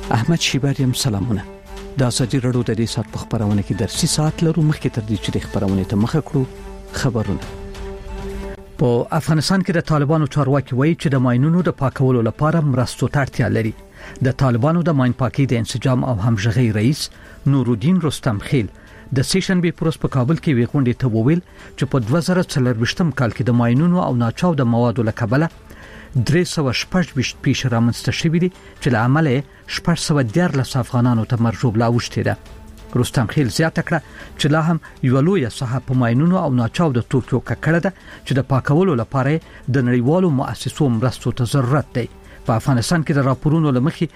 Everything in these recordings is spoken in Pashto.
احمد شیباریم سلامونه. د ازادي رادیو د دې سات په خبرونه کې درسي سات لرو مخکې تر دې چې د خبرونه ته مخه کړو خبرونه. په افغانستان کې د طالبانو چارواکي وایي چې د ماینونو د پاکولو لپاره مرستو ته اړتیا لري. د طالبانو د ماین پاکي د انسجام او همغږي رئیس نورالدین رستم خیل د سیشن بي پروس په کابل کې ویغونډې ته وویل چې په 2024م کال کې د ماینونو او ناچاو د موادو لکبله 316 پیښ رامنځته شوې دي چې له عمله 614 افغانانو ته مرجوب لا وشته ده. رستم خیل زیاته کړه چې لا هم یو لوی صحه په ماینونو او ناچاو د توکیو ککړه ده چې د پاکولو لپاره د نړیوالو مؤسسو مرستو ته ضرورت دی. په افغانستان کې د راپورونو لمخې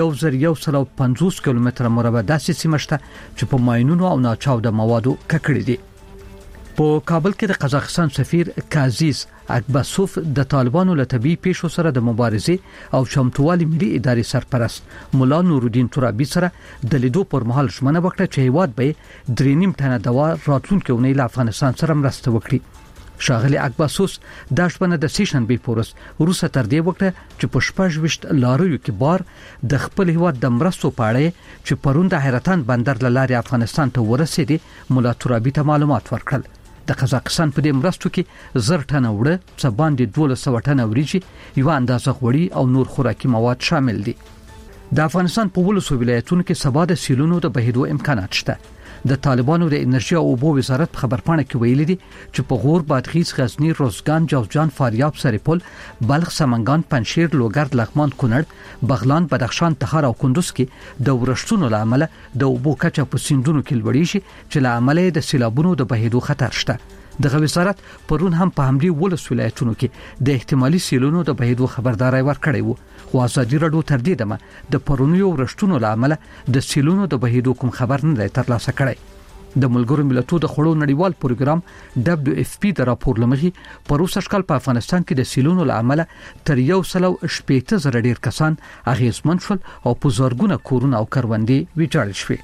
1150 کیلومتره مربع داسې سیمه شته چې په ماینونو او ناچاو د موادو ککړې دي. په کابل کې د قزاقستان سفیر کازیز اکباسوف د طالبانو له طبي پیښو سره د مبارزې او چمتووالي ملي ادارې سرپرست مولا نورالدین ترابي سره د لیدو پر مهال ژمنه وکړه چې هیواد به 3.5 ټنه دوا راتلونکي اونۍ له افغانستان سره مرسته وکړي. شاغلی اکباسوس د شپنه د سیشن بي پورس روسه تر دې وکړه چې په 18 لاریو کې بار د خپل هیواد د مرستو پاړې چې پرون د حیرتان بندر لاري افغانستان ته ورسېدي مولا ترابي ته معلومات ورکړل. د قزاقستان په دې مرستو کې 1000 ټنه وړه، څه باندې 1200 ټنه وریجې، یو اندازه غوړي او نور خوراکي مواد شامل دي. د افغانستان په ولسو ولایتونو کې سبا د سیلونو د بهیدو امکانات شته. د طالبانو د انرژي او اوبو وزارت په خبرپاڼه کې ویلي دي چې په غور، بادغیس، غزنی، روزګان، جوزجان، فاریاب، سرپل، بلخ، سمنګان، پنجشیر، لوګر، لغمان، کونړ، بغلان، بدخشان، تخار او کندوز کې د ورښتونو لامل د اوبو کچه په سیندونو کې لوړې شي چې لامل د سیلابونو د بهیدو خطر شته. دغه وزارت پرون هم په همدې ولس ولایتونو کې د احتمالي سیلونو د بهیدو خبرداري ورکړې وو. خو ازادي رادیو تر دې دمه د پرونیو ورښتونو لامل د سیلونو د بهیدو کوم خبر نه ترلاسه کړی. د ملګرو ملتونو د خړو نړیوال پروګرام WFP د راپور لمخې په روسي شکل په افغانستان کې د سیلونو لامل تر 180,000 ډیر کسان اغیزمن شول او په زورګونه کورونه او کروندې ویجاړ شوي.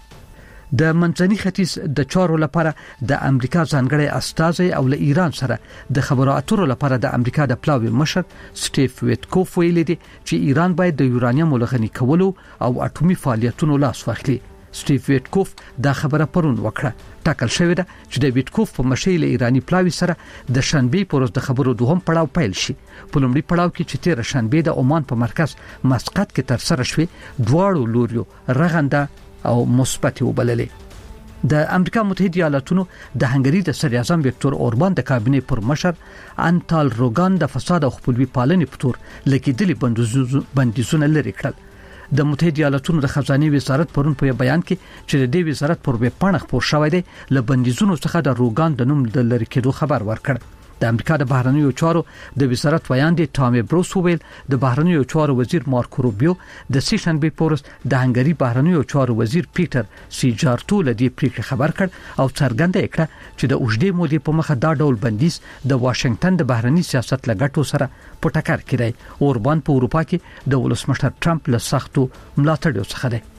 د منځني ختیځ د چارو لپاره د امریکا ځانګړی استازی او له ایران سره د خبرو اترو لپاره د امریکا د پلاوي مشر سټیف ویټکوف ویلي دی چې ایران باید د یورانیم لغنی کولو او اټومي فعالیتونو لاس واخلي. سټیف ویټکوف دا خبره پرون وکړه. ټاکل شوې ده چې د ویټکوف په مشرۍ له ایرانی پلاوي سره د شنبه پروز د خبرو دوهم پړاو پیل شي. په لومړي پړاو کې چې 13 شنبه د عمان په مرکز مسقط کې تر سره شوې، دواړو لوریو رغنده او مثبت وبللې. د امریکا متحده ایالاتونو د هنګری د صدر اعظم وکټور اوربان د کابینې پر مشر انټال روګان د فساد او خپلوي پالنې په تور لګیدلې بندیزونه لري کړل. د متحده ایالاتونو د خزانه وزارت پرون په بیان کې چې د دې وزارت پر ویب پاڼه خبر شوی دی له بندیزونو څخه د روګان د نوم د لری کېدو خبر ورکړ. د امریکا د بهرنیو چارو د وزارت ویاندې ټامي بروس ویل د بهرنیو چارو وزیر مارکو روبیو د سیشن بي پورس د هنګری بهرنیو چارو وزیر پیټر سیجارتو له دې پریکړې خبر کړ او څرګنده کړه چې د اوږدې مودې په مخه دا ډول بندیز د واشنگټن د بهرنی سیاست لګټو سره په ټکر کې دی. اوربان په اروپا کې د ولسمشر ټرمپ له سختو ملاتړو څخه دی.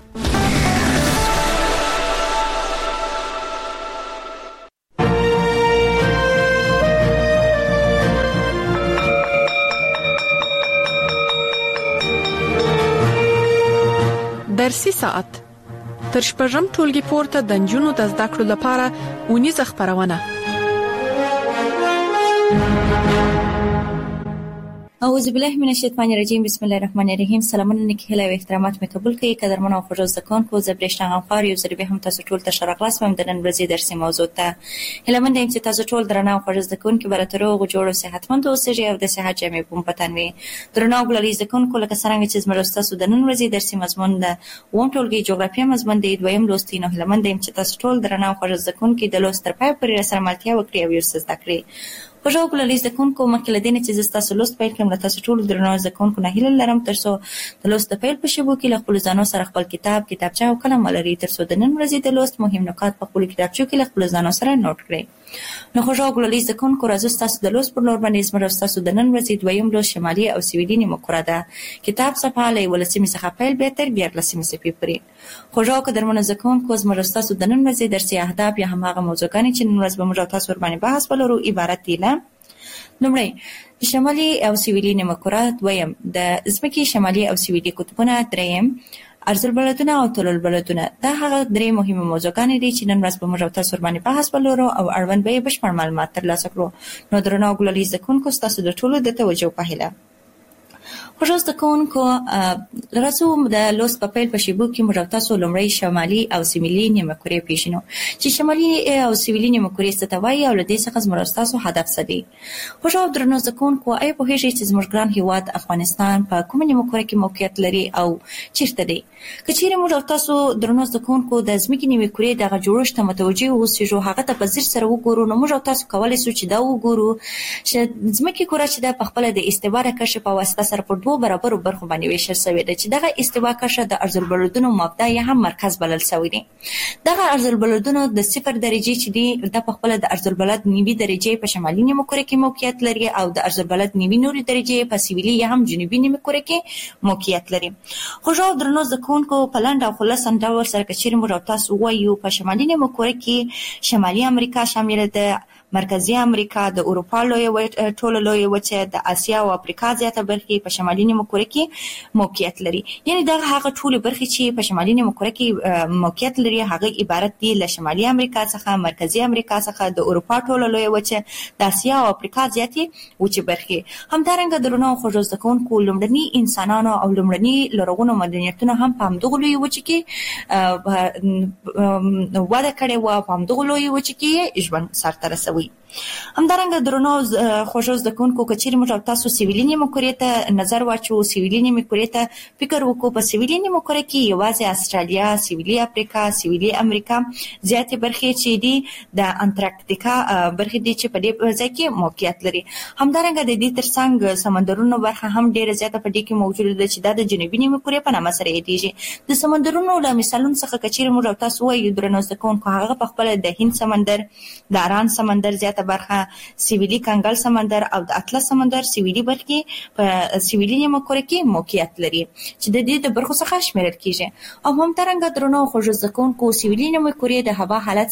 درسي ساعت تر شپږم ټولګي پورته د نجونو د زده کړو لپاره ونیزه خبرونه. اعوذ بالله من الشیطان الرجیم. بسم الله الرحمن الرحیم. سلامونه نکهله او احترامات مې قبول کړئ. قدرمن او خوږ زکونکو زبرشتان غمخوار یو ځل به هم تاسو ټول ته شرقلاس هم د نن ورځې درسي موضوع ته هلمند چې تاسو ټول درنه او خوږ زکونکو براترو غوړو صحتمند اوسئ او د صحت جامې په پتنوي درنه او ګلري زکونکو لکه څنګه چې زموږ تاسو د نن ورځې درسي مضمون د وون ټولګي جغرافیه مضمون دی دویم لوستي نو هلمند چې تاسو ټول درنه او خوږ زکونکو د لوست تر پای پورې سره ملتیا وکړي او یو څه زده کړئ. خوشو کولای زکونکو مکه لدینه چې تاسو لوست پیل کړم تاسو ټول درنو زکونکو نه هیله لرم ترڅو د لوست پیل په شبو کې خپل ځانو سره خپل کتابچه او قلم ولري ترڅو د نن ورځې د لوست مهم نکات په خپل کتابچو کې خپل ځانو سره نوٹ کړئ. نو خوشو کولای زکونکو راځو تاسو د لوست پر لور باندې زموږ تاسو د نن ورځې دویم لوست شمالي او سویلي نیمه کره ده. کتاب صفحه لې ولسمې څخه پیل به تر 14 صفحې پورې. خوشو کدرمن زکونکو زموږ تاسو د نن ورځې درسي اهداف یا همغه موضوعګانې چې نن ورځ به موږ تاسو ور باندې بحث ولرو عبارت دي له لومړی شمالي او سویلي نیمه کره، دویم د ځمکې شمالي او سویلي قطبونه، دریم ارض البلدونه او طول البلدونه دا هغه درې مهمه موضوعګانې دي چې نن ورځ به موږ تاسو باندې بحث ولرو او اړوند به بشپړ معلومات ترلاسه کړو. نو درنو ګلالي زکونکو تاسو د ټولو د توجه په هیله خوشاست زکونکو راځو د لوست په پیل په شیبو کې موږ تاسو لومړی شمالي او سویلي نیمه کورې پیژنو چې شمالي او سویلي نیمه کورې څه ته وایي او له دې څخه زموږ تاسو هدف څه دی. خوشاست درنو زکونکو آیا په هیڅ چې زموږ ګران هیواد افغانستان په کومه نیمه کورې کې موقعیت لري او چیرته دی؟ کچېرې موږ تاسو درنو زکونکو د ځمکې نیمه کورې دغه جوړښت ته متوجه اوسئ هغه ته په ځیر سره وګورو نو موږ تاسو کولای شو چې دا وګورو چې ځمکې کورې چې د خپل د استوا کشف په واسطه سره په دوه برابر برخو باندې ویشل شوی دی چې دغه استوا کشف د ارض البلدونو مبدا یا هم مرکز بلل شوی دی. دغه ارض البلدونو د 0 درجه چې دی د خپل د ارض البلد نیوي درجه په شمالي نیمه کورې کې موقعیت لري او د ارض البلد نیوي نوري درجه په سویلي یا هم جنوبي نیمه کورې کې موقعیت لري. خو جو درنو زکونکو په لاندې او خلاص ډول سره کچېرې موږ تاسو وایو په شمالي نیمه کورې کې شمالي امریکا شامل ده، مرکزی امریکا، د اروپا لوی ټوله لوی وچه، د اسیا او افریقا زیاته برخې په شمالي نیمه کورې کې موقعیت لري. یعنی دا هغه ټول برخې چې په شمالي نیمه کورې کې موقعیت لري هغه عبارت دي له شمالي امریکا څخه، مرکزی امریکا څخه، د اروپا ټوله لوی وچه، د اسیا او افریقا زیاتې وچې برخې. همدارنګه درنو خوږو زکونکو لومړني انسانانو او لومړني لرغونو مدنیتونو هم په همدغه لوی وچه کې وده کړې و، په همدغه لوی وچه کې ژوند سرته رسوي. همدارنګه درنو خوږو زکونکو کچېرې موږ تاسو سویلي نیمه کورې ته نظر واچو، سویلي نیمه کورې ته فکر وکړو، په سویلي نیمه کورې کې یوازې استرالیا، سویلي افریقا، سویلي امریکا زیاتې برخې چې دي د انټارکټیکا برخې دي چې په دې ځای کې موقعیت لري. همدارنګه د دې ترڅنګ سمندرونو برخه هم ډېره زیاته په دې کې موجوده ده چې دا د جنوبي نیمه کورې په نامه سره یادېږي. د سمندرونو له مثالونو څخه کچېرې موږ تاسو وایو درنو زکونکو هغه په خپل د هند سمندر، د اران سمندر زیاته برخه، سویلي کنګل سمندر او د اطلس سمندر سویلي برخې په سویلي نیمه کورې کې موقعیت لري چې د دې د برخو څخه شمیرل کیږي. او همدارنګه درنو خوږو زکونکو سویلي نیمه کورې د هوا حالت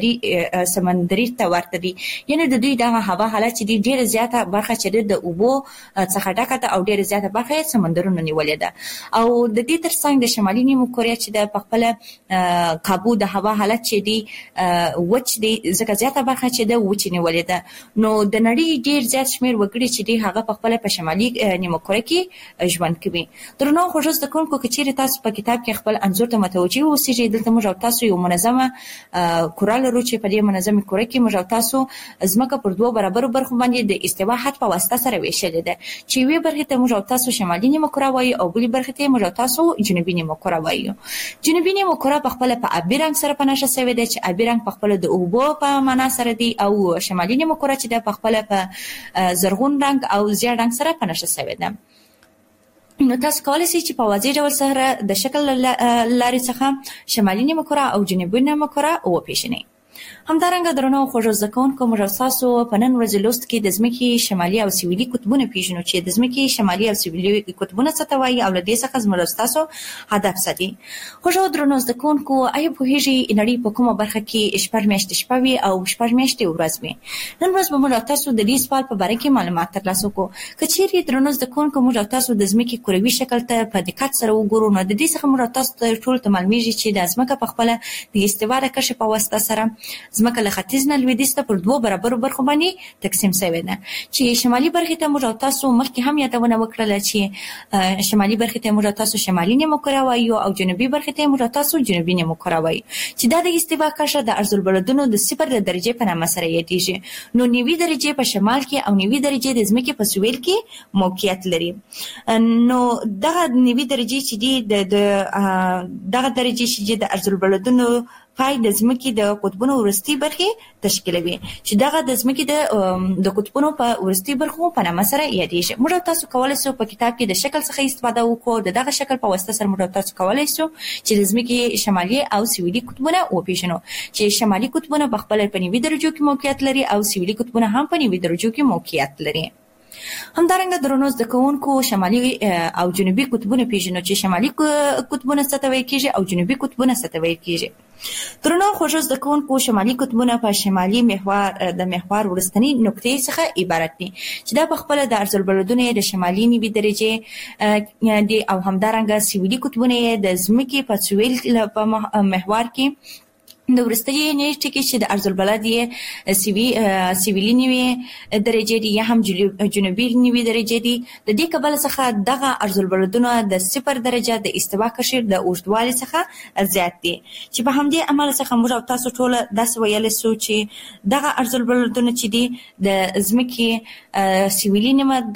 سمندري ته ورته دي. یعنی د دوی دغه هوا حالت چې دی ډېره زیاته برخه چې د اوبو څخه ډکه ده او ډېره زیاته برخه سمندرونو نیولې ده. او د دې ترڅنګ د شمالي نیمه کورې چې د خپل کابو د هوا حالت چې دی وچ دی ځکه زیاته برخه چې د وچ نیولې ده. نو د نړۍ ډېر زیات شمیر وګړي چې دی هغه په خپل په شمالي نیمه کورې کې ژوند کوي. درنو خوږو زکونکو کچېرې تاسو په کتاب کې خپل انځور ته متوجه اوسئ. دلته موږ تاسو یو منظمه کره لرو چې په دې منظمه کره کې موږ تاسو ځمکه پر دوه برابر برخو باندې د استوا خط په واسطه سره ویشلې ده چې وی برخه ته موږ تاسو شمالي نیمه کره وایي او بلې برخه ته موږ تاسو جنوبي نیمه کره وایي. جنوبي نیمه کره په خپل په ابي رنګ سره پناشه شوی ده چې ابي رنګ په خپل د اوبو په معنا سره دی او شمالي نیمه کره چې د په خپل په زرغون رنګ او زیړ رنګ سره پناشه شوی ده. نو تاسو کولای شئ چې په واضح ډول سره د شکل لارې څخه شمالي نیمه کره او جنوبي نیمه کره وپیژنئ. همدارنګه درنو خوږو زکونکو موږ تاسو په نن ورځ لوست کې د ځمکې شمالي او سویلي قطبونه پیژنو چې د ځمکې شمالي او سویلي قطبونه څه ته وایي او له دې څخه زموږ تاسو هدف څه دی. خوږو درنو زکونکو آیا پوهیږئ نړۍ په کومه برخه کې شپږ میاشتې شپه وي او شپږ میاشتې ورځ وي؟ نن ورځ به موږ تاسو د دې سوال په باره کې معلومات ترلاسه کړو. که چیرې درنو زکونکو موږ تاسو د ځمکې کروي شکل ته په دقت سره وګورو نو د دې څخه موږ تاسو ته ټول ته معلومیږي چې د ځمکه په خپل د استوا د کشف په واسطه سره ځمکه له ختیځ نه لویدیځ ته پر دوه برابرو برخو باندې تقسیم شوې ده چې شمالي برخې ته موږ تاسو مخکې هم یادونه وکړه چې شمالي برخې ته موږ تاسو شمالي نیمه کره وایو او جنوبي برخې ته موږ تاسو جنوبي نیمه کره وایو چې دا د استوا کشف د ارض البلدونو د 0 درجه په نامه سره یادېږي. نو 90 درجه په شمال کې او 90 درجه د ځمکې په سویل کې موقعیت لري. نو دغه 90 درجه چې دی دغه درجه چې د ارض البلدونو پای د ځمکې د قطبونو ورستي برخې تشکیلوي چې دغه د ځمکې د قطبونو په ورستي برخو په نامه سره یادېږي. موږ تاسو کولای شو په کتاب کې د شکل څخه استفاده وکړو. دغه شکل په واسطه سره موږ تاسو کولای شو چې د ځمکې شمالي او سویلي قطبونه وپیژنو چې شمالي قطبونه په خپل په 90 درجو کې موقعیت لري او سویلي قطبونه هم په 90 درجو کې موقعیت لري. همدارنګه درنو زده کوونکو شمالي او جنوبي قطبونه پیژنو چې شمالي قطبونه څه ته ویل کیږي او جنوبي قطبونه څه ته ویل کیږي. درنو خوږو زده کوونکو شمالي قطبونه په شمالي محور د محور ورستنی نقطې څخه عبارت دي چې دا په خپل د عرض البلدونه د شمالي نیوي درجه دي او همدارنګه سویلي قطبونه د ځمکې په سویل په محور کې د ورستنی نیټه کې چې د عرض البلد یې سویلي نیوي درجه دي یا هم جنوبي نیوي درجه دي. د دې کبل څخه دغه عرض البلدونه د 0 درجه د استوا قشر د اوږدوالي څخه زیات دي چې په همدې عمل څخه موږ او تاسو ټول داسې ویل سو چې دغه عرض البلدونه چې دي د ځمکې سویلي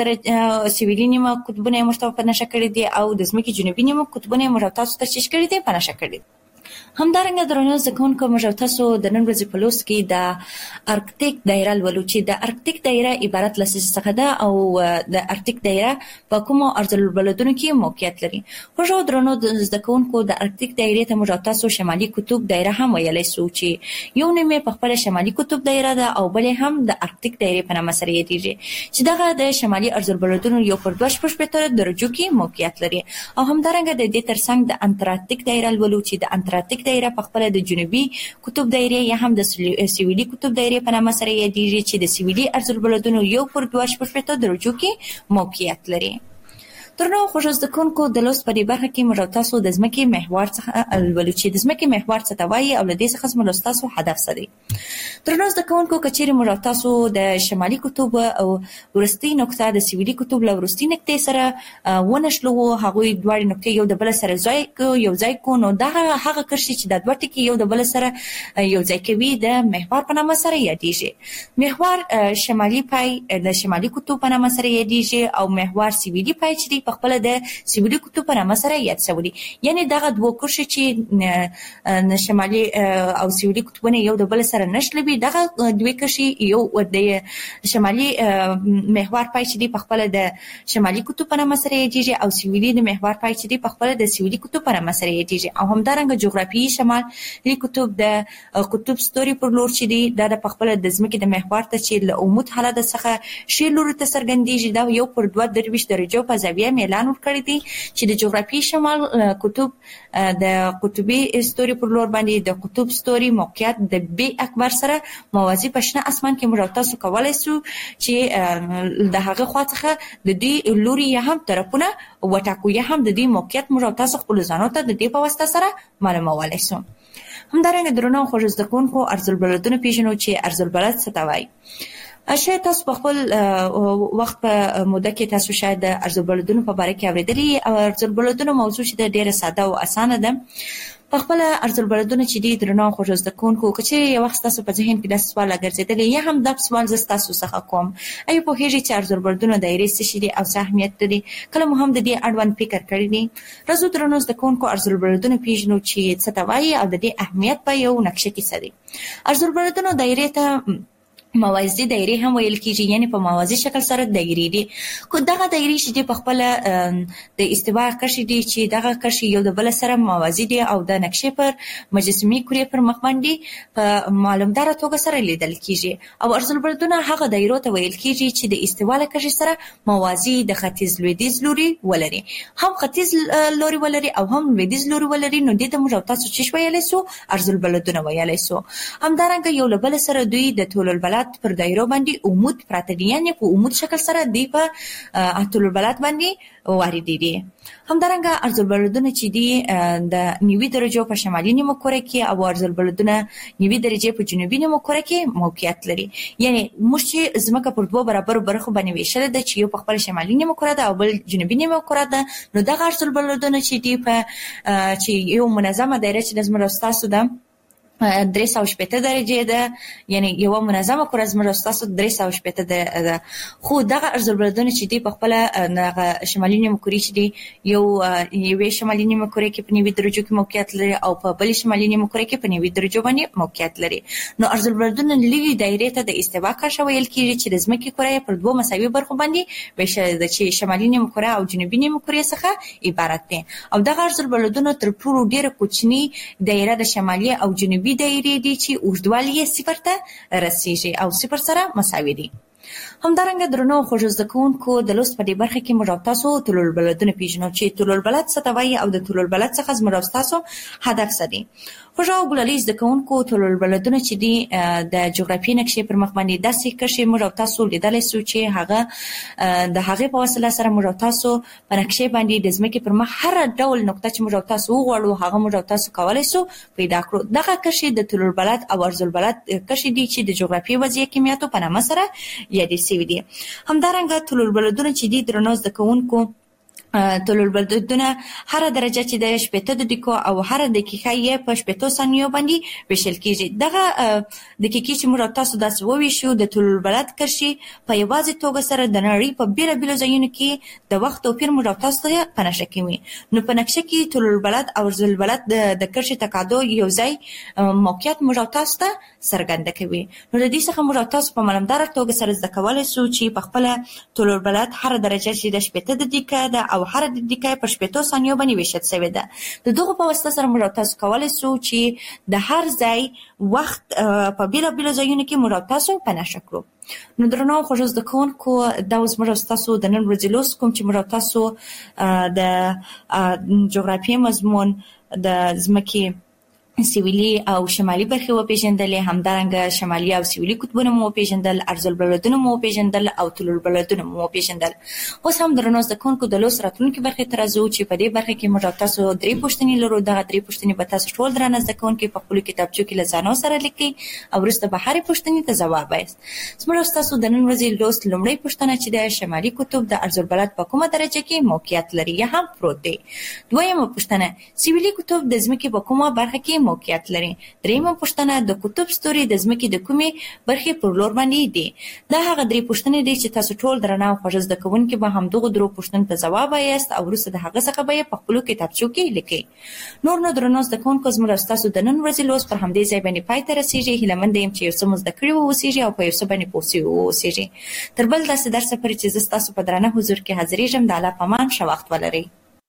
نیمه قطبونه مرتبط په نشه کړی دي او د ځمکې جنوبي نیمه قطبونه مرتبط تاسو تشخیص کړی دي په نشه کړی. همدارنګه درنو زکونکو موږ تاسو د نن ورځې په لوست کې د ارکټیک دایره ولولو چې د ارکټیک دایره عبارت لسیز څخه ده او د ارکټیک دایره په کومو عرض البلدونو کې موقعیت لري. خو درنو زکونکو د ارکټیک دایره ته موږ تاسو شمالي قطب دایره هم ویلای شو چې یو نیمه په خپل شمالي قطب دایره ده او بل هم د ارکټیک دایره په نامه سره یادېږي چې دغه د شمالي عرض البلدونو یو پر 2.5 درجو کې موقعیت لري. او همدارنګه د دې ترڅنګ د انټارکټیک دایره ولولو چې د انټارکټیک دایره په خپل د جنوبي قطب دایره یا هم د سویلي قطب دایره په نامه سره یادېږي چې د سویلي عرض البلدونو یو پر 2.5 درجو کې موقعیت لري. درنو خوږو زده کوونکو د لوست په دې برخه کې موږ تاسو د ځمکې محور څخه ولولو چې د ځمکې محور څه ته وایي او له دې څخه موږ تاسو هدف څه دی. درنو زده کوونکو کچېرې موږ تاسو د شمالي قطب او ورستۍ نقطه د سویلي قطب له ورستۍ نقطې سره ونښلو هغوی دواړه نقطې یو د بل سره یو ځای کو نو دا هغه کرښې چې د دوه ټکي یو د بل سره یو ځای کوي د محور په نامه سره یادېږي. محور شمالي پای د شمالي قطب په نامه سره یادېږي او محور سویلي پای چې په خپل د سویلي قطب په نامه سره یاد شوی. یعنی دغه دوه کرښې چې شمالي او سویلي قطبونه یو د بل سره نښلوي دغه دوه کرښې یو د شمالي محور پای چې په خپل د شمالي قطب په نامه سره یادېږي او سویلي د محور پای چې په خپل د سویلي قطب په نامه سره یادېږي. او همدارنګه جغرافیایي شمالي قطب د قطب ستوري پر لور چې دی دا د خپل د ځمکې د محور ته چې له عمود حالت څخه شی لور ته څرګندېږي دا یو پر 2 درجو په زاویه اعلان ورکړی دی چې د جغرافیایي شمال قطب د قطبي ستوري پر لور باندې د قطب ستوري موقعیت د بي اکبر سره موازي په شنه اسمان کې موږ تاسو کولای شو چې د هغه خوا څخه د دې لوري یا هم طرفونه وټاکو یا هم د دې موقعیت موږ تاسو خپل ځانو ته د دې په واسطه سره معلومولای شو. همدارنګه درنو خوږو زده کوونکو عرض البلدونه پیژنو چې عرض البلد څه ته وایي. شاید تاسو په خپل وخت په موده کې تاسو شاید د عرض البلدونو په اړه کې اوریدلی او عرض البلدونو موضوع چې ډیره ساده او اسانه ده. په خپل عرض البلدونه چې دي درنو خوږو زده کوونکو چې یو وخت تاسو په ذهن کې د سوال ګرځیدلی یا هم د سوال ز تاسو څخه کوم اي په هیڅ چې عرض البلدونه دایره څه شي او څه اهمیت لري کله مو هم د دې اړوند فکر کړی دي. راځو درنو زده کوونکو عرض البلدونه پیژنو چې څه ته وایي او د دې اهمیت په یو نقشه کې څه دی. عرض البلدونه دایره ته موازي دایره هم ویل کیږي یعنی په موازي شکل سره دایره دي. کو دغه دایره چې په خپل د استوا قشر دي چې دغه قشر یو د بل سره موازي دي او د نقشې پر مجسمي کورې پر مخ باندې په معلومدار توګه سره لیدل کیږي. او عرض البلدونه هغه دایره ته ویل کیږي چې د استوا له قشر سره موازي د ختیځ لویدیځ لوري ولري. هم ختیځ لوري ولري او هم لویدیځ لوري ولري نو د موږ تاسو چې ویلای سو عرض البلدونه ویلای سو. همدارنګه یو له بل سره دوی د طول البلد پر دایره باندې عمود پراته دي یعنی په عمود شکل سره دی په طول البلد باندې وارد دي. همدارنګه عرض البلدونه چې دي د 90 درجو په شمالي نیمه کره کې او عرض البلدونه 90 درجه په جنوبي نیمه کره کې موقعیت لري. یعنی موږ چې زمکه پر دوه برابر برخو باندې ویشل ده چې یو په خپل شمالي نیمه کره ده او بل جنوبي نیمه کره ده نو دغه عرض البلدونه چې دي په چې یو منظمه دایره چې د زمرستاسو ده 380 درجه ده یعنی یو منظمه کره زمرستاسو 380 ده. خو دغه عرض البلدونه چې دی په خپل شمالي نیمه کره چې دی یو شمالي نیمه کره کې په 90 درجو کې موقعیت لري او په بل شمالي نیمه کره کې په 90 درجو باندې موقعیت لري. نو عرض البلدونه لوی دایره ته د استوا قشر ویل کیږي چې د ځمکې کره پر دوه مساوي برخو باندې ویشل ده چې شمالي نیمه کره او جنوبي نیمه کره څخه عبارت دي. او دغه عرض البلدونه تر ټولو ډیره کوچنی دایره د شمالي او جنوبي دایره دي چې اوږدوالی 0 ته رسیږي او 0 سره مساوي دي. همدارنګه درنو خوږ زده کوونکو د لوست په دې برخه کې موږ تاسو طول البلدونه پیژنو چې طول البلد څه ته وایي او د طول البلد څخه زموږ تاسو هدف څه دی. خوږ او ګلالي زده کوونکو طول البلدونه چې دي د جغرافیې نقشې پر مخ باندې داسې کرښې موږ تاسو لیدلی سو چې هغه د هغې په وسیله سره موږ تاسو په نقشې باندې د ځمکې پر مخ هر ډول نقطه چې موږ تاسو وغواړو هغه موږ تاسو کولی سو پیدا کړو. دغه کرښې د طول البلد او عرض البلد کرښې دي چې د جغرافیې وضعیه کمیاتو په نامه سره یادې شوي دي. همدارنګه طول البلدونه چې دي درنو زده کوونکو طول البلدونه هر درجه چې د 80 دقیقو او هر دقیقه یې په 80 ثانیو باندې ویشل کیږي. دغه دقیقې چې موږ تاسو داسې وویشو د طول البلد کرښې په یوازې توګه سره د نړۍ په بیلابیلو ځایونو کې د وخت توپیر موږ تاسو ته په نقشه کې وي. نو په نقشه کې طول البلد او عرض البلد د کرښې تقاطع یو ځای موقعیت موږ تاسو ته څرګنده کوي. نو د دې څخه موږ تاسو په معلومدار توګه سره زده کولای شو چې په خپل طول البلد هر درجه چې د 80 دقیقه ده او هر دقیقه په 80 ثانیو باندې ویشل شوی ده. د دغه په واسطه سره موږ تاسو کولای شو چې د هر ځای وخت په بیلابیلو ځایونو کې موږ تاسو په نښه کړو. نو درنو خوږ زده کوونکو دا اوس موږ تاسو د نن ورځې لوست کوم چې موږ تاسو د جغرافیې مضمون د ځمکې سویلي او شمالي برخې وپېژندلې، همدارنګه شمالي او سویلي قطبونه مو وپېژندل، عرض البلدونه مو وپېژندل او طول البلدونه مو وپېژندل. اوس هم درنو زده کوونکو د لوست راتلونکي برخې ته راځو چې په دې برخه کې موږ تاسو 3 پوښتنې لرو. دغه 3 پوښتنې به تاسو ټول درنه زده کوونکي په خپلو کتابچو کې له ځانو سره لیکئ او وروسته به هرې پوښتنې ته ځواب وایاست. زموږ تاسو د نن ورځې لوست لومړی پوښتنه چې د شمالي قطب د عرض البلد په کومه درجه کې موقعیت لري یا هم پروت دی. دویمه پوښتنه سویلي قطب د ځمکې په کومه برخه کې موقعیت لري. دریمه پوښتنه د قطب ستوري د ځمکې د کومې برخې پر لور باندې دي. دا هغه 3 پوښتنې دي چې تاسو ټول درنه او خوږ زده کوونکي به همدغه 3 پوښتنو ته ځواب وایاست او وروسته د هغه څخه به په خپلو کتابچو کې لیکئ. نور نو درنو زده کوونکو زموږ تاسو د نن ورځې لوست پر همدې ځای باندې پای ته رسیږي. هیله مند یم چې یو څه مو زده کړي واوسیږي او په یو څه باندې پوه شوي واوسیږي. تر بل داسې درسه پورې چې زه ستاسو په درانه حضور کې حاضرېږم د الله په امان ښه وخت ولرئ.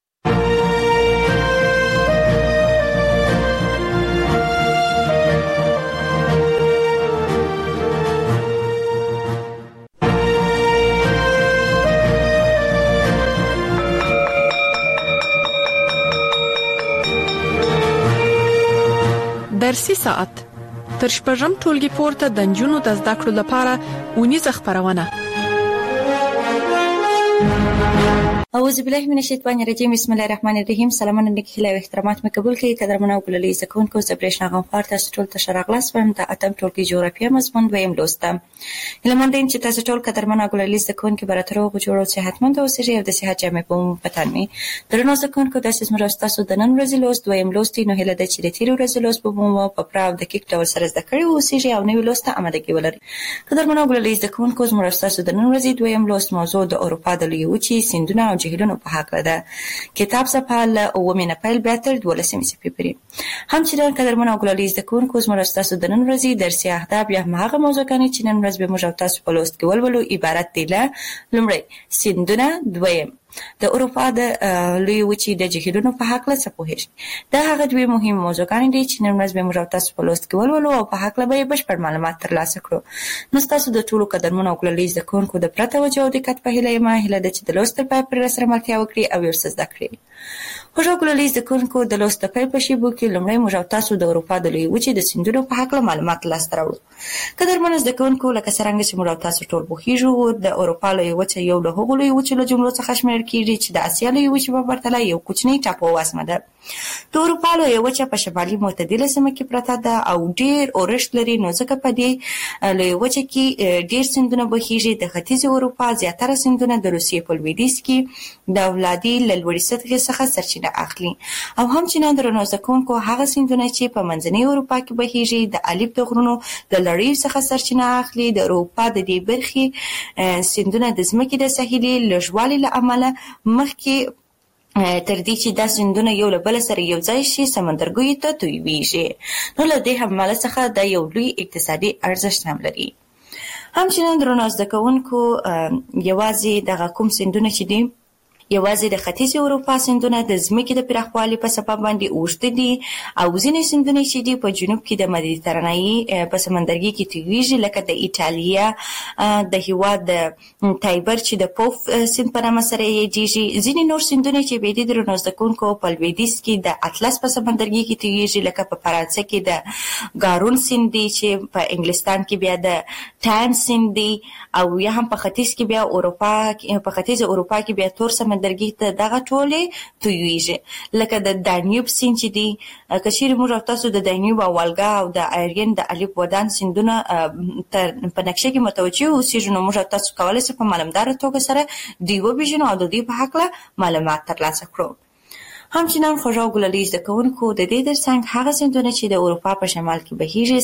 درسي ساعت تر شپږم ټولګي پورته د نجونو د زده کړو لپاره اونیزه خبرونه. اعوذ بالله من الشیطان الرجیم بسم الله الرحمن الرحیم. سلامونه نیک هیله او احترامات مې قبول کړئ. قدرمنو او ګلالي زده کوونکو زه برېښنا غمخوار تاسو ټول ته ښه راغلاست وایم. د اتم ټولګي جغرافیه مضمون دویم لوست ده. هیله مند یم چې تاسو ټول قدرمنو او ګلالي زده کوونکي به راته روغ جوړ او صحتمند اوسئ او د صحت جامې په مو په تن وي. درنو زده کوونکو داسې زموږ تاسو د نن ورځې لوست دویم لوست نو هیله ده چې د تېرې ورځې لوست به مو په پوره او دقیق ډول سره زده کړي اوسئ او نوي لوست ته آمادګي ولرئ. قدرمنو او ګلالي زده کوونکو زموږ تاسو د نن ورځې دویم لوست موضوع د اروپا د لویې وچې سیندونه او جهیلونو په هکله ده. کتاب صفحه له 9 نه پیل بیا تر 12 صفحې پورې. همچنان قدرمنو او ګلالي زده کوونکو زموږ تاسو د نن ورځې درسي اهداف یا هغه موضوعګانې چې نن ورځ به موږ تاسو په لوست کې ولولو عبارت دي له لومړی سیندونه، دویم د اروپا د لویې وچې د جهیلونو په هکله څه پوهیږئ. دا هغه 2 مهمه موضوعګانې دي چې نن ورځ به موږ تاسو په لوست کې ولولو او په هکله به بشپړ معلومات ترلاسه کړو. نو تاسو د ټولو قدرمنو او ګلالي زده کوونکو د پوره توجه او دقت په هیله یم. هیله ده چې د لوست تر پایه پورې راسره ملتیا وکړئ او یو څه زده کړئ. خوږ ګلالي زده کوونکو د لوست د پیل په شیبو کې لومړی موږ تاسو د اروپا د لویې وچې د سیندونو په هکله معلومات لاسته راوړو. قدرمنو زده کوونکو لکه څرنګه چې موږ تاسو ټول پوهیږو د اروپا لویې وچې یو له هغو لویې وچو له جملو څخه شمیرل کیږي چې د اسیا لویې وچې په پرتله یو کوچنی ټاپووزمه ده. د اروپا لویې وچه په شمالي معتدله سیمه کې پرته ده او ډیر اورښت لري. نو ځکه په دې لویې وچه کې ډیر سیندونه بهیږي. د ختیځې اروپا زیاتره سیندونه د روسیې په لویدیځ کې د ولادي له لوړې سطحې څخه سرچینه اخلي او همچنان درنو زده کوونکو هغه سیندونه چې په منځنۍ اروپا کې بهیږي د الپ د غرونو د لړیو څخه سرچینه اخلي. د اروپا د دې برخې سیندونه د ځمکې د ساحلي لږوالي له امله مخکې تر دې چې دا سیندونه یو له بل سره یو ځای شي سمندرګیو ته تویېږي. نو له دې حواله څخه دا یو لوی اقتصادي ارزښت هم لري. همچنان درنو زده کوونکو یوازې دغه کوم سیندونه چې دي یوازې د ختیځ اروپا سیندونه د ځمکې د پراخوالي په سبب باندې اوږده دي او ځینې سیندونه چې دي په جنوب کې د مدیترانه‌ای په سمندرګي کې تویږي، لکه د ایټالیا د هیواد د تایبر چې د پوف سیند په نامه سره یادېږي. ځینې نور سیندونه چې به د درنو زده کوونکو په لویدیځ کې د اطلس په سمندرګي کې تویږي، لکه په فرانسه کې د ګارون سیند دی چې په انګلستان کې بیا د ټایم سیند دی، او یا هم په ختیځ کې بیا په ختیځ اروپا کې بیا تور سمندرګي ته دغه ټولې تویږي، لکه د دانیوب سیند چې دی. که چیرې موږ تاسو د دانیوب او والګا او د آیرین د الف ودان سیندونه په نقشه کې متوجه اوسئ، نو موږ تاسو کولای شئ په معلومدار توګه سره دی وبیژنو او د دې په هکله معلومات ترلاسه کړو. همچنان خوږو ګلالي زده کوونکو د دې ترڅنګ هغه سیندونه چې د اروپا په شمال کې بهیږي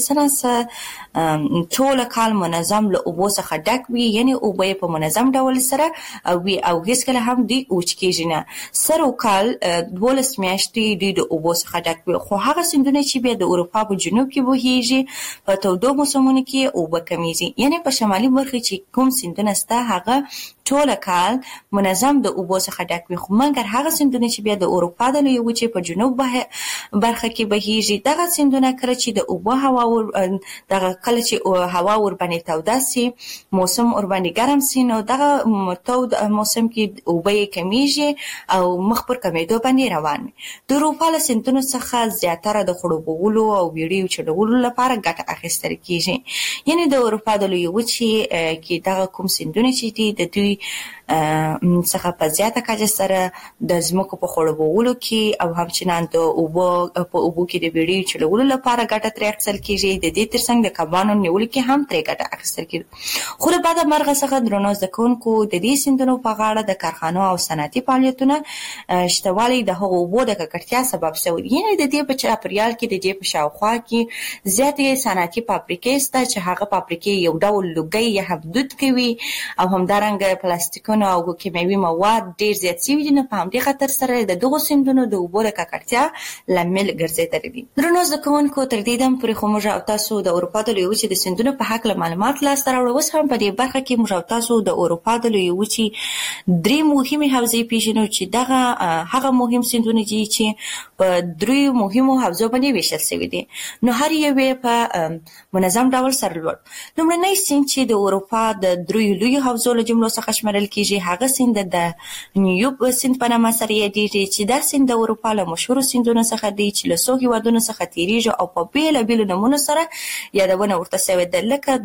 سره ټول کال منظم له اوبو څخه ډک وي، یعنی اوبه په منظم ډول سره او هیڅکله هم دوی اوچ کېږي نه. سر او کال 12 میاشتې دوی د اوبو څخه ډک وي، خو هغه سیندونه چې بیا د اروپا په جنوب کې بهیږي په تودو موسمونو کې اوبه کمیږي، یعنی په شمالي برخه چې کوم سیندونه سته هغه ټول کال منظم د اوبو څخه ډک وي، خو مګر هغه سیندونه چې بیا د اروپا د لوی وچې په جنوب برخه کې بهیږي، دغه سیندونه کله چې د اوبو هوا کله چې هوا ور باندې توده سي، موسم ور باندې ګرم سي، نو دغه تود موسم کې اوبه کمیږي او مخ پر کمیدو باندې روان وي. د اروپا له سیندونو څخه زیاتره د خړوبولو او ویډیو چلولو لپاره ګټه اخیستل کیږي، یعنی د اروپا د لوی وچې کې دغه کوم سیندونه چې دي د دوی څخه په زیاته کچه سره د ځمکو په خړوبولو کې او همچنان د اوبو کې د ویډیو چلولو لپاره ګټه ترې اخیستل کیږي. د دې ترڅنګ د کبانو نیولو کې هم ترې ګټه اخیستل کیږي. خو له بعده مرغه څخه درنو زده کوونکو د دې سیندونو په غاړه د کارخانو او صنعتي فعالیتونو شتوالی د هغو اوبو د ککړتیا سبب شوی، یعنی د دې په چاپیریال کې د دې په شاوخوا کې زیاتې صنعتي فابریکې شته چې هغه فابریکې یو ډول لوګي یا حدود کوي او همدارنګه پلاستیکونه او کیمیاوي مواد ډیر زیات شوي دي، نو په همدې خاطر سره د دغو سیندونو د اوبو د ککړتیا لامل ګرځېدلی دي. درنو زده کوونکو تر دې دم پورې خو موږ او تاسو د اروپا د لوی وچې د سیندونو په هکله معلومات لاسته راوړو. اوس هم په دې برخه کې موږ او تاسو د اروپا د لوی وچې درې مهمې حوزې پیژنو چې دغه هغه مهم سیندونه دي چې په درې مهمو حوزو باندې ویشل شوي دي، نو هر یو په منظم ډول سرلوړ. لومړنی سیند چې د اروپا د درې لوی حوزو له جملو څخه شمېرل کیږي هغه سیند د نیوب سیند په نامه سره یادېږي، چې دا سیند د اروپا له مشهورو سیندونو څخه دی چې له څو هېوادونو څخه تیریږي او په بېلابېلو نومونو سره یادونه ورته شوې ده، لکه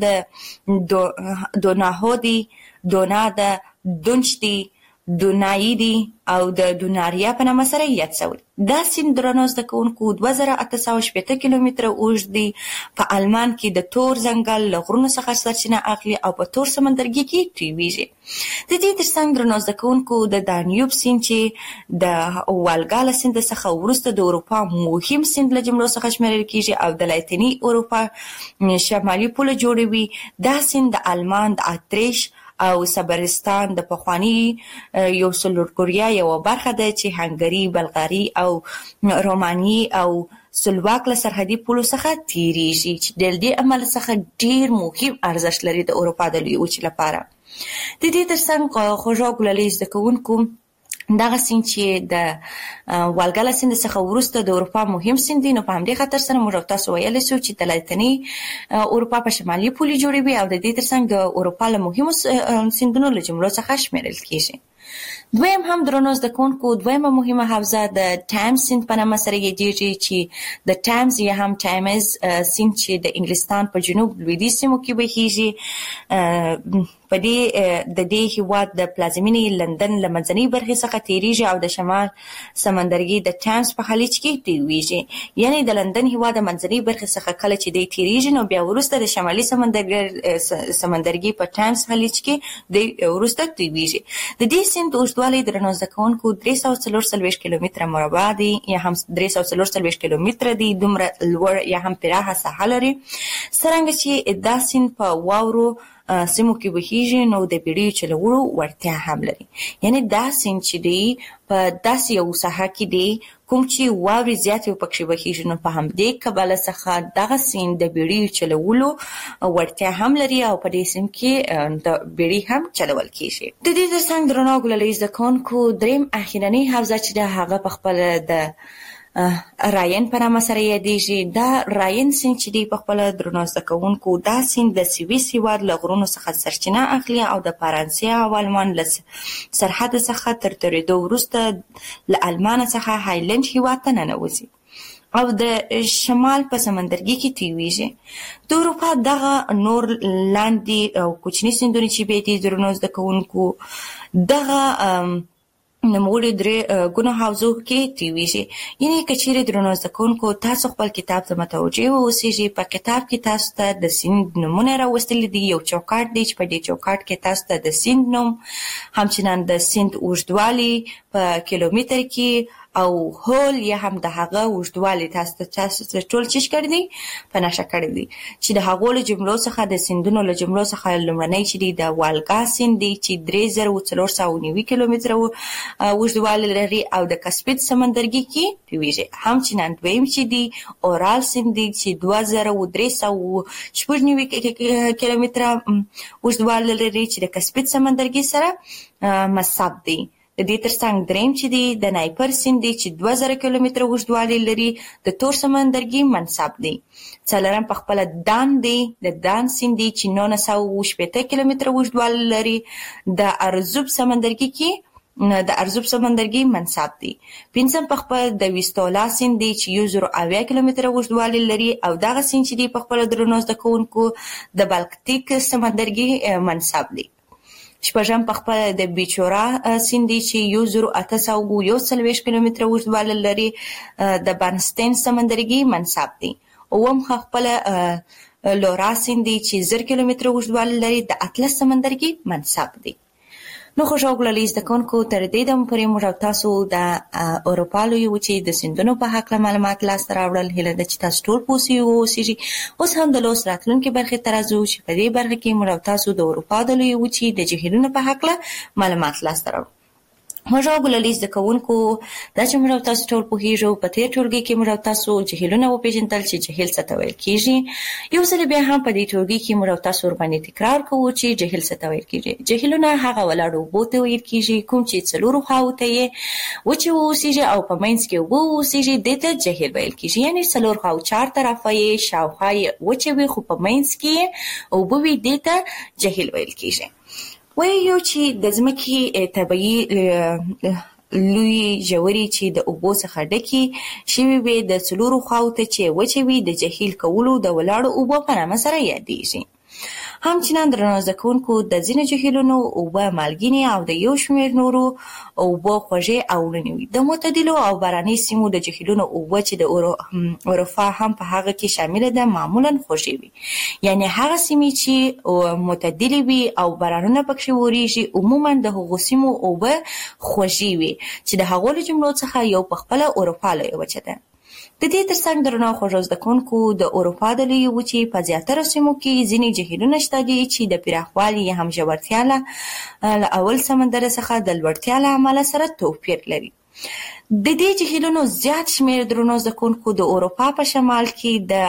د دوناهو دی، دونا ده، دونچ دی، دونایی دی او د دوناریا په نامه سره یاد شوی. دا سیند درنو زده کوونکو 2880 کیلومتره اوږد دی، په آلمان کې د تور ځنګل له غرونو څخه سرچینه اخلي او په تور سمندرګي کې تویږي. د دې ترڅنګ درنو زده کوونکو د دانیوب سیند چې د والګا له سیند څخه وروسته د اروپا مهم سیند له جملو څخه شمېرل کیږي او د لاتینی اروپا شمالي پوله جوړوي. دا سیند د آلمان، د اتریش او صبرستان د پخوانی یوګوسلاویا یو برخه ده چې هنګری، بلغاري او روماني او سلواک له سرحدي پولو څخه تیریږي، چې د دې عمل څخه ډیر مهم ارزښت لري د اروپا د لوی وچې لپاره. د دې ترڅنګ خوږو ګلالي زده کوونکو دغه سیند چې د والګا له سیند څخه وروسته د اروپا مهم سیند دی، نو په همدې خاطر سره موږ تاسو ویلی شو چې د لاتینی اروپا په شمالي پولې جوړوي او د دې ترڅنګ د اروپا له مهمو سیندونو له جملو څخه شمېرل کیږي. دویم هم درنو زده کوونکو دویمه مهمه حوزه د ټایمز سیند په نامه سره یادېږي، چې د ټایمز یا هم ټایمز سیند چې د انګلستان په جنوب لویدیځ سیمو کې بهیږي. په دې د دې هیواد د پلازمینې لندن له منځنۍ برخې څخه تیریږي او د شمال سمندرګي د ټایمز په خلیج کې تویږي، یعنی د لندن هیواد د منځنۍ برخې څخه کله چې دی تیریږي نو بیا وروسته د شمالي سمندرګي په ټایمز خلیج کې دی وروسته تویږي. د دې سیند اوږدوالی درنو زده کوونکو 344 کیلومتره مربع دی یا هم 344 کیلومتره دی، دومره لوړ یا هم پراخه ساحه لري. څرنګه چې دا سیند په واورو سیمو کې بهیږي نو د بیړیو چلولو وړتیا هم لري. یعنی دا سیند چې دی په داسې یو ساحه کې دی کوم چې واورې زیاتې پکښې بهیږي، نو په همدې کبله څخه دغه سیند د بیړیو چلولو وړتیا هم لري او په دې سیند کې د بیړۍ هم چلول کېږي. د دې ترڅنګ درنو ګلالي زده کوونکو دریم اخرنۍ حوزه چې ده هغه پخپله د راین په نامه سره یادېږي. دا راین سیند چې دی پخپله درنو زده کوونکو دا سیند د سویس هېواد له غرونو څخه سرچینه اخلي او د فرانسې او آلمان له سرحد څخه تر تېرېدو وروسته له آلمان څخه هایلند هېواد ته ننوځي او د شمال په سمندرګي کې تویږي. د اروپا دغه نور لاندې او کوچني سیندونه چې بیا دي درنو زده کوونکو دغه نوموړي درې ګونو حوزو کې تویږي. یعنې که چیرې درنو زده کوونکو تاسو خپل کتاب ته متوجه واوسیږئ، په کتاب کې تاسو ته د سیند نومونه راوستلي دي، یو چوکاټ دی چې په دې چوکاټ کې تاسو ته د سیند نوم، همچنان د سیند اوږدوالی په کیلومتر کې او هول یا هم د هغه اوږدوالی تاسو ته ټول چیش کړی دی په نښه کړی دی چې د هغو له جملو څخه د سیندونو له جملو څخه لومړنی چې دی د والګا سیند دی چې 3490 کیلومتره اوږدوالی لري او د کسپین سمندرګي کې تویږي. همچنان دویم چې دی اورال سیند دی چې 2390 کیلومتره اوږدوالی لري چې د کسپین سمندرګي سره مصب دی. د دې ترڅنګ دریم چې دی د نایپر سیند دی چې 2000 کیلومتره اوږدوالی لري د تور سمندرګي منصب دی. څلورم پخپله دان دی، د دان سیند دی چې 980 کیلومتره اوږدوالی لري د ارزوب سمندرګي کې د ارزوب سمندرګي منصب دی. پنځم پخپله د ویستولا سیند دی چې 1080 کیلومتره اوږدوالی لري او دغه سیند چې دی پخپله درنو زده کوونکو د بالکتیک سمندرګي منصب دی. شپږم پخپله د بیچورا سیند دی چې 1841 کیلومتره اوږدوالی لري د بارنسټین سمندرګي منصب دی. اووم پخپله لورا سیند دی چې 1000 کیلومتره اوږدوالی لري د اطلس سمندرګي منصب دی. نو خوشحال ګلالي زده کوونکو تر دې دمه پورې موږ او تاسو د اروپا لویې وچې د سیندونو په هکله معلومات لاسته راوړل. هیله ده چې تاسو ټول پوه واوسیږئ. اوس هم د لوست راتلونکې برخې ته راځو چې په دې برخه کې موږ او تاسو د اروپا د لویې وچې د جهیلونو په هکله معلومات لاسته راوړو. موږ او ګلالي زده کوونکو دا چې موږ او تاسو ټول پوهیږو په تېر ټولګي کې موږ او تاسو جهیلونه وپېژندل چې جهیل څه ته ویل کېږي. یو ځل بیا هم په دې ټولګي کې موږ او تاسو ورباندې تکرار کوو چې جهیل څه ته ویل کېږي. جهیلونه هغه ولاړو اوبو ته ویل کېږي کوم چې څلورو خواوو ته یې وچې واوسیږي او په منځ کې اوبه واوسیږي، دې ته جهیل ویل کېږي. یعنې څلور خواو چار طرفه یې شاوخوا یې وچې وي خو په منځ کې اوبه وي، دې ته جهیل ویل کېږي. وایو چې د ځمکې طبیعي لوی ژورې چې د اوبو څخه ډکې شوي وي د څلورو خواو ته چې وچې وي د جهیل کولو د ولاړو اوبو په نامه سره یادېږي. همچنان درنو زده کوونکو د ځینو جهیلونو اوبه مالګینې او د یو شمېر نورو اوبه خوږې او روڼې وي. د معتدلو او باراني سیمو د جهیلونو اوبه چې د اروپا هم په هغه کې شامله ده معمولا خوږې وي. یعنې هغه سیمې چې معتدلې وي او بارانونه پکښې وریږي عموما د هغو سیمو اوبه خوږې وي چې د هغو له جملو څخه یو پخپله اروپا لویه وچه ده. د دې ترڅنګ درنو خوږو زده کوونکو د اروپا د لویې وچې په زیاتره سیمو کې ځینې جهیلونه شته دي چې د پراخوالي یا هم ژورتیا له اول سمندر څخه د لوړتیا له امله سره توپیر لري. د دې جهیلونو زیات شمېر درنو زده کوونکو د اروپا په شمال کې د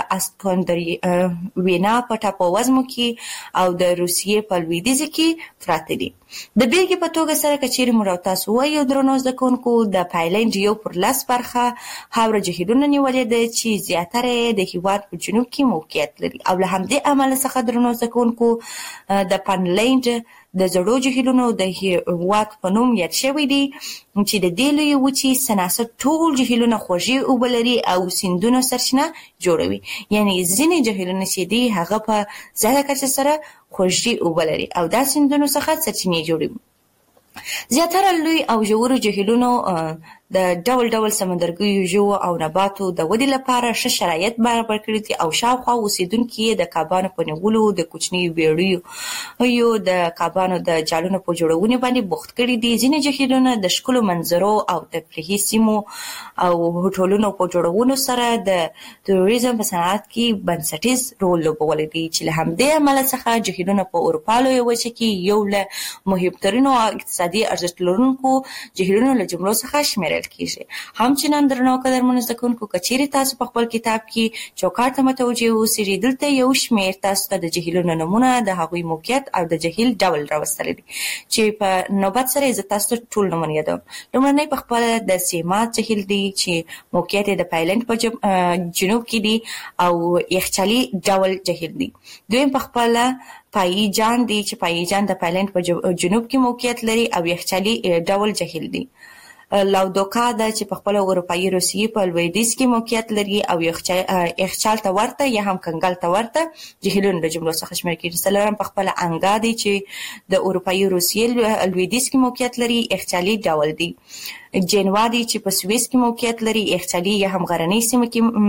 اسکندرینا په ټاپووزمو کې او د روسیې په لویدیځ کې پراته دي. د بیلګې په توګه سره که چیرې موږ او تاسو وایو درنو زده کوونکو د پایلنډ 1/10 برخه هاوره جهیلونه نیولې ده چې زیاتره یې د هېواد په جنوب کې موقعیت لري او له همدې امله څخه درنو زده کوونکو د فنلنډ د زړو جهیلونو د هېواد په نوم یاد شوی دی چې د دې لویې وچې سناسر ټول جهیلونه خوږې اوبه لري او سیندونو سرچینه جوړوي. یعنې ځینې جهیلونه چې دي هغه په زیاته کچه سره خوږې اوبه لري او دا سیندونو څخه سرچینې جوړوي. زیاتره لوی او ژورو جهیلونو د ډول ډول سمندرګیو ژوو او نباتو د ودې لپاره ښه شرایط برابر کړي دي او شاوخوا اوسیدونکي د کبانو په نیولو، د کوچنیو بیړیو د کبانو د جالونو په جوړونې باندې بوخت کړي دي. ځینې جهیلونه د ښکلو منظرو او تفریحي سیمو او هوټلونو په جوړولو سره د توریزم په صنعت کې بنسټیز رول لوبولی دی چې له همدې امله څخه جهیلونه په اروپا لویه وچه کې یو له مهمترینو اقتصادي ارزښت لرونکو جهیلونو له جملو څخه شمیرل کیږي. همچنان درنو قدرمنو زده کوونکو، که چیرې تاسو په خپل کتاب کې چوکاټ ته متوجه اوسئ، دلته یو شمیر تاسو ته د جهیلونو نومونه، د هغوی موقعیت او د جهیل ډول راوستلی دي چې په نوبت سره زه تاسو ته ټول نومونه یادوم. لومړنی په خپله د سیمات جهیل دی چې موقعیت یې د پایلند په جنوب کې دی او یخچالي ډول جهیل دی. دویم په خپله پایی جان دی چې پایی جان د پایلند په جنوب کې موقعیت لري او یخچالي ډول جهیل دی. لاودوکا ده چې په خپل اروپایي روسیې په لویدیځ کې موقعیت لري او یخچال ته ورته یا هم کنګل ته ورته جهیلونو د جملو څخه شمیرل کېږي. څلورم په خپل انګا دی چې د اروپایي روسیې لویدیځ کې موقعیت لري، یخچالي ډول دی. جنوا دی چې په سویس کې موقعیت لري، یخچالي یا هم غرنۍ سیمه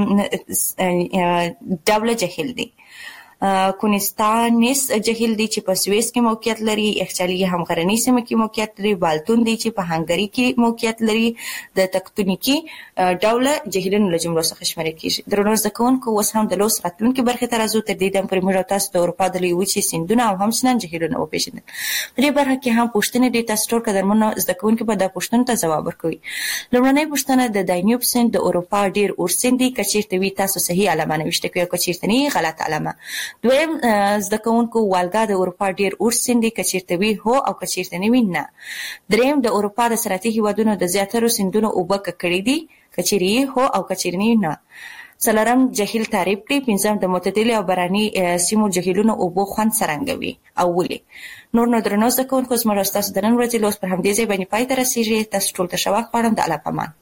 کې ډول جهیل دی. کونستانس جهیل دی چې په سویس کې موقعیت لري، یخچالي یا هم غرنۍ سیمه کې موقعیت لري. بالتون دی چې په هنګري کې موقعیت لري. د تکتونیکي ډوله جهیلونو له جملو څخه شمیرل کېږي. درنو زده کوونکو، اوس هم د لوست راتلونکي برخې ته راځو. تر دې دم پورې موږ تاسو د اروپا د لویې وچې سیندونه او همچنان جهیلونه وپېژندل. په دې برخه کې هم پوښتنې دي، تاسو ټول قدرمنو زده کوونکي به دا پوښتنو ته ځواب ورکوي. لومړنۍ پوښتنه د دانیوب سیند د اروپا ډېر اوږد سیند دی. که چیرته وي تاسو صحیح علامه نوشته کړئ او که چیرته نه غلط علامه. دویم زده کوونکو، والګا د اروپا ډېر اوږد سیند دی. که چیرته وي هو او که چیرته نه وي نه. دریم د اروپا د صنعتي هیوادونو د زیاترو سیندونو اوبه ککړې دي. که چیرې هو او که چیرې نه وي نه. څلورم جهیل تعریف کړئ. پنځم د معتدلې او باراني سیمو جهیلونو اوبو خوند څرنګه وي او ولې. نور نو درنو زده کوونکو، زموږ ستاسو د نن ورځې لوست پر همدې ځای باندې پای ته رسیږي. تاسو ټول ته ښه وخت غواړم. د الله په امان.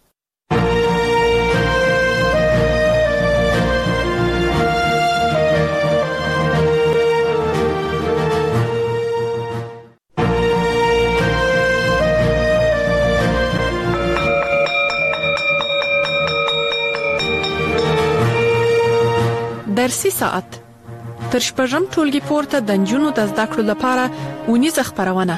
درسي ساعت تر شپږم ټولګي پورته د نجونو د زده کړو لپاره اونیزه خپرونه.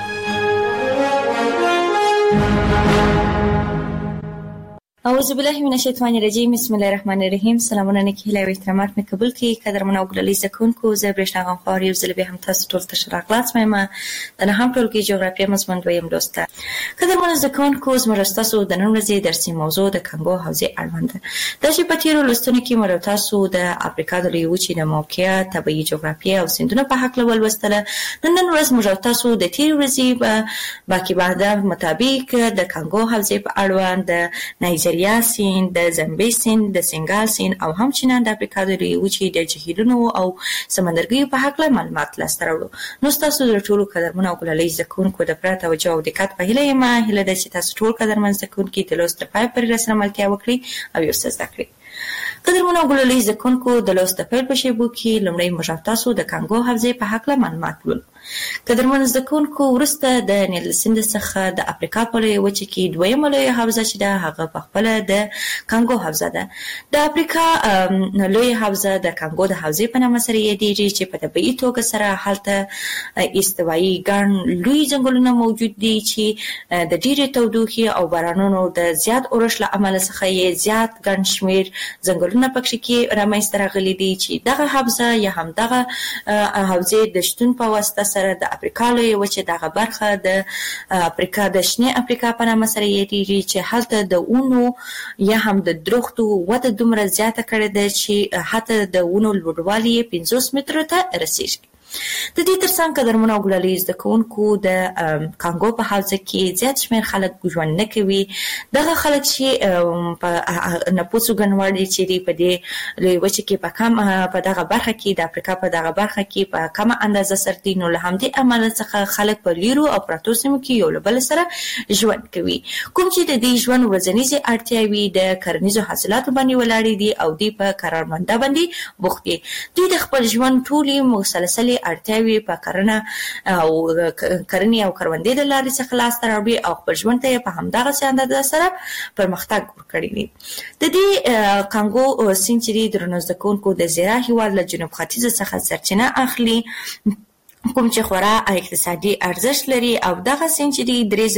اعوذ بالله من الشیطان الرجیم. بسم الله الرحمن الرحیم. سلامونه نیکی هیله او احترامات مې قبول کړئ. قدرمن او ګلالي زده کوونکو، زه برېښنا غنخوار یو ځل بیا هم تاسو ټول ته ښه راغلاست وایم. د نهم ټولګي جغرافیه مضمون دویم لوست ده. قدرمن زده کوونکو، زموږ ستاسو د نن ورځې درسي موضوع د کانګو حوزې اړوند ده. دا چې په تېرو لوستونو کې موږ تاسو د افریقا د لویې وچې د موقعیت، طبیعي جغرافیه او سیندونو په هکله ولوستله. نن ورځ موږ تاسو د تېرې ورځې باقي بعده مطابق د کانګو حوزې په اړوند د نایجریا سیند، د زمبي سیند، د سنګال سیند او همچنان د افریقا د لویې وچې د جهیلونو او سمندرګیو په هکله معلومات لاسته راوړو. نو ستاسو د ټولو قدرمنو او ګلالي زده کوونکو د پوره توجه او دقت په هیله یم. هیله ده چې تاسو ټول قدرمن زده کوونکي د لوست د پای پورې راسره ملتیا وکړئ او یو څه زده کړئ. قدرمنو او ګلالي زده کوونکو، د لوست د پیل په شیبو کې لومړی موږ تاسو د کانګو حوزې په هکله معلومات ولولو. قدرمن زده کوونکو، وروسته د نیل سیند څخه د افریقا په لویه وچه کې دویمه لویه حوزه چې ده هغه په خپله د کانګو حوزه ده. د افریقا لویه حوزه د کانګو د حوزې په نامه سره یادېږي چې په طبیعي توګه سره هلته استوایي ګڼ لوی ځنګلونه موجود دي چې د ډېرې تودوخې او بارانونو د زیات اورښت له امله څخه یې زیات ګڼ شمېر ځنګلونه پکښې کې رامنځته راغلي دي چې دغه حوزه یا هم دغه حوزې د شتون په واسطه سره د افریقا لویه وچه دغه برخه د افریقا د شنې افریقا په نامه سره یادېږي چې هلته د ونو یا هم د درختو وده دومره زیاته کړې ده چې حتی د ونو لوړوالی یې 50 مترو ته رسیږي. د دې ترڅنګ قدرمنو او ګلالي زده کوونکو، د کانګو په حوزه کې زیات شمېر خلک ژوند نه کوي. دغه خلک چې په نفوسو ګڼوړ دي چې دي په دې لویې وچې کې په دغه برخه کې د افریقا په دغه برخه کې په کمه اندازه سره دي. نو له همدې امله څخه خلک په لیرو او پرتو سیمو کې یو له بل سره ژوند کوي، کوم چې د دې ژوند ورځنیزې اړتیاوې د کرنیزو حاصلاتو باندې ولاړې دي او دوی په کارمنده باندې بوخت دي. دوی د خپل ژوند ټولې مسلسلې اړتیاوي په کرنې او کروندې د لارې څخه لاسته راوړي او خپل ژوند ته په همدغه اندازه سره پرمختګ وکړي دي. د دې کانګو سینچري درنو زکونکو د زیرا هیواد له جنوب ختیځ څخه سرچینه اخلي کوم چې خورا اقتصادي ارزښت لري او دغه سینچري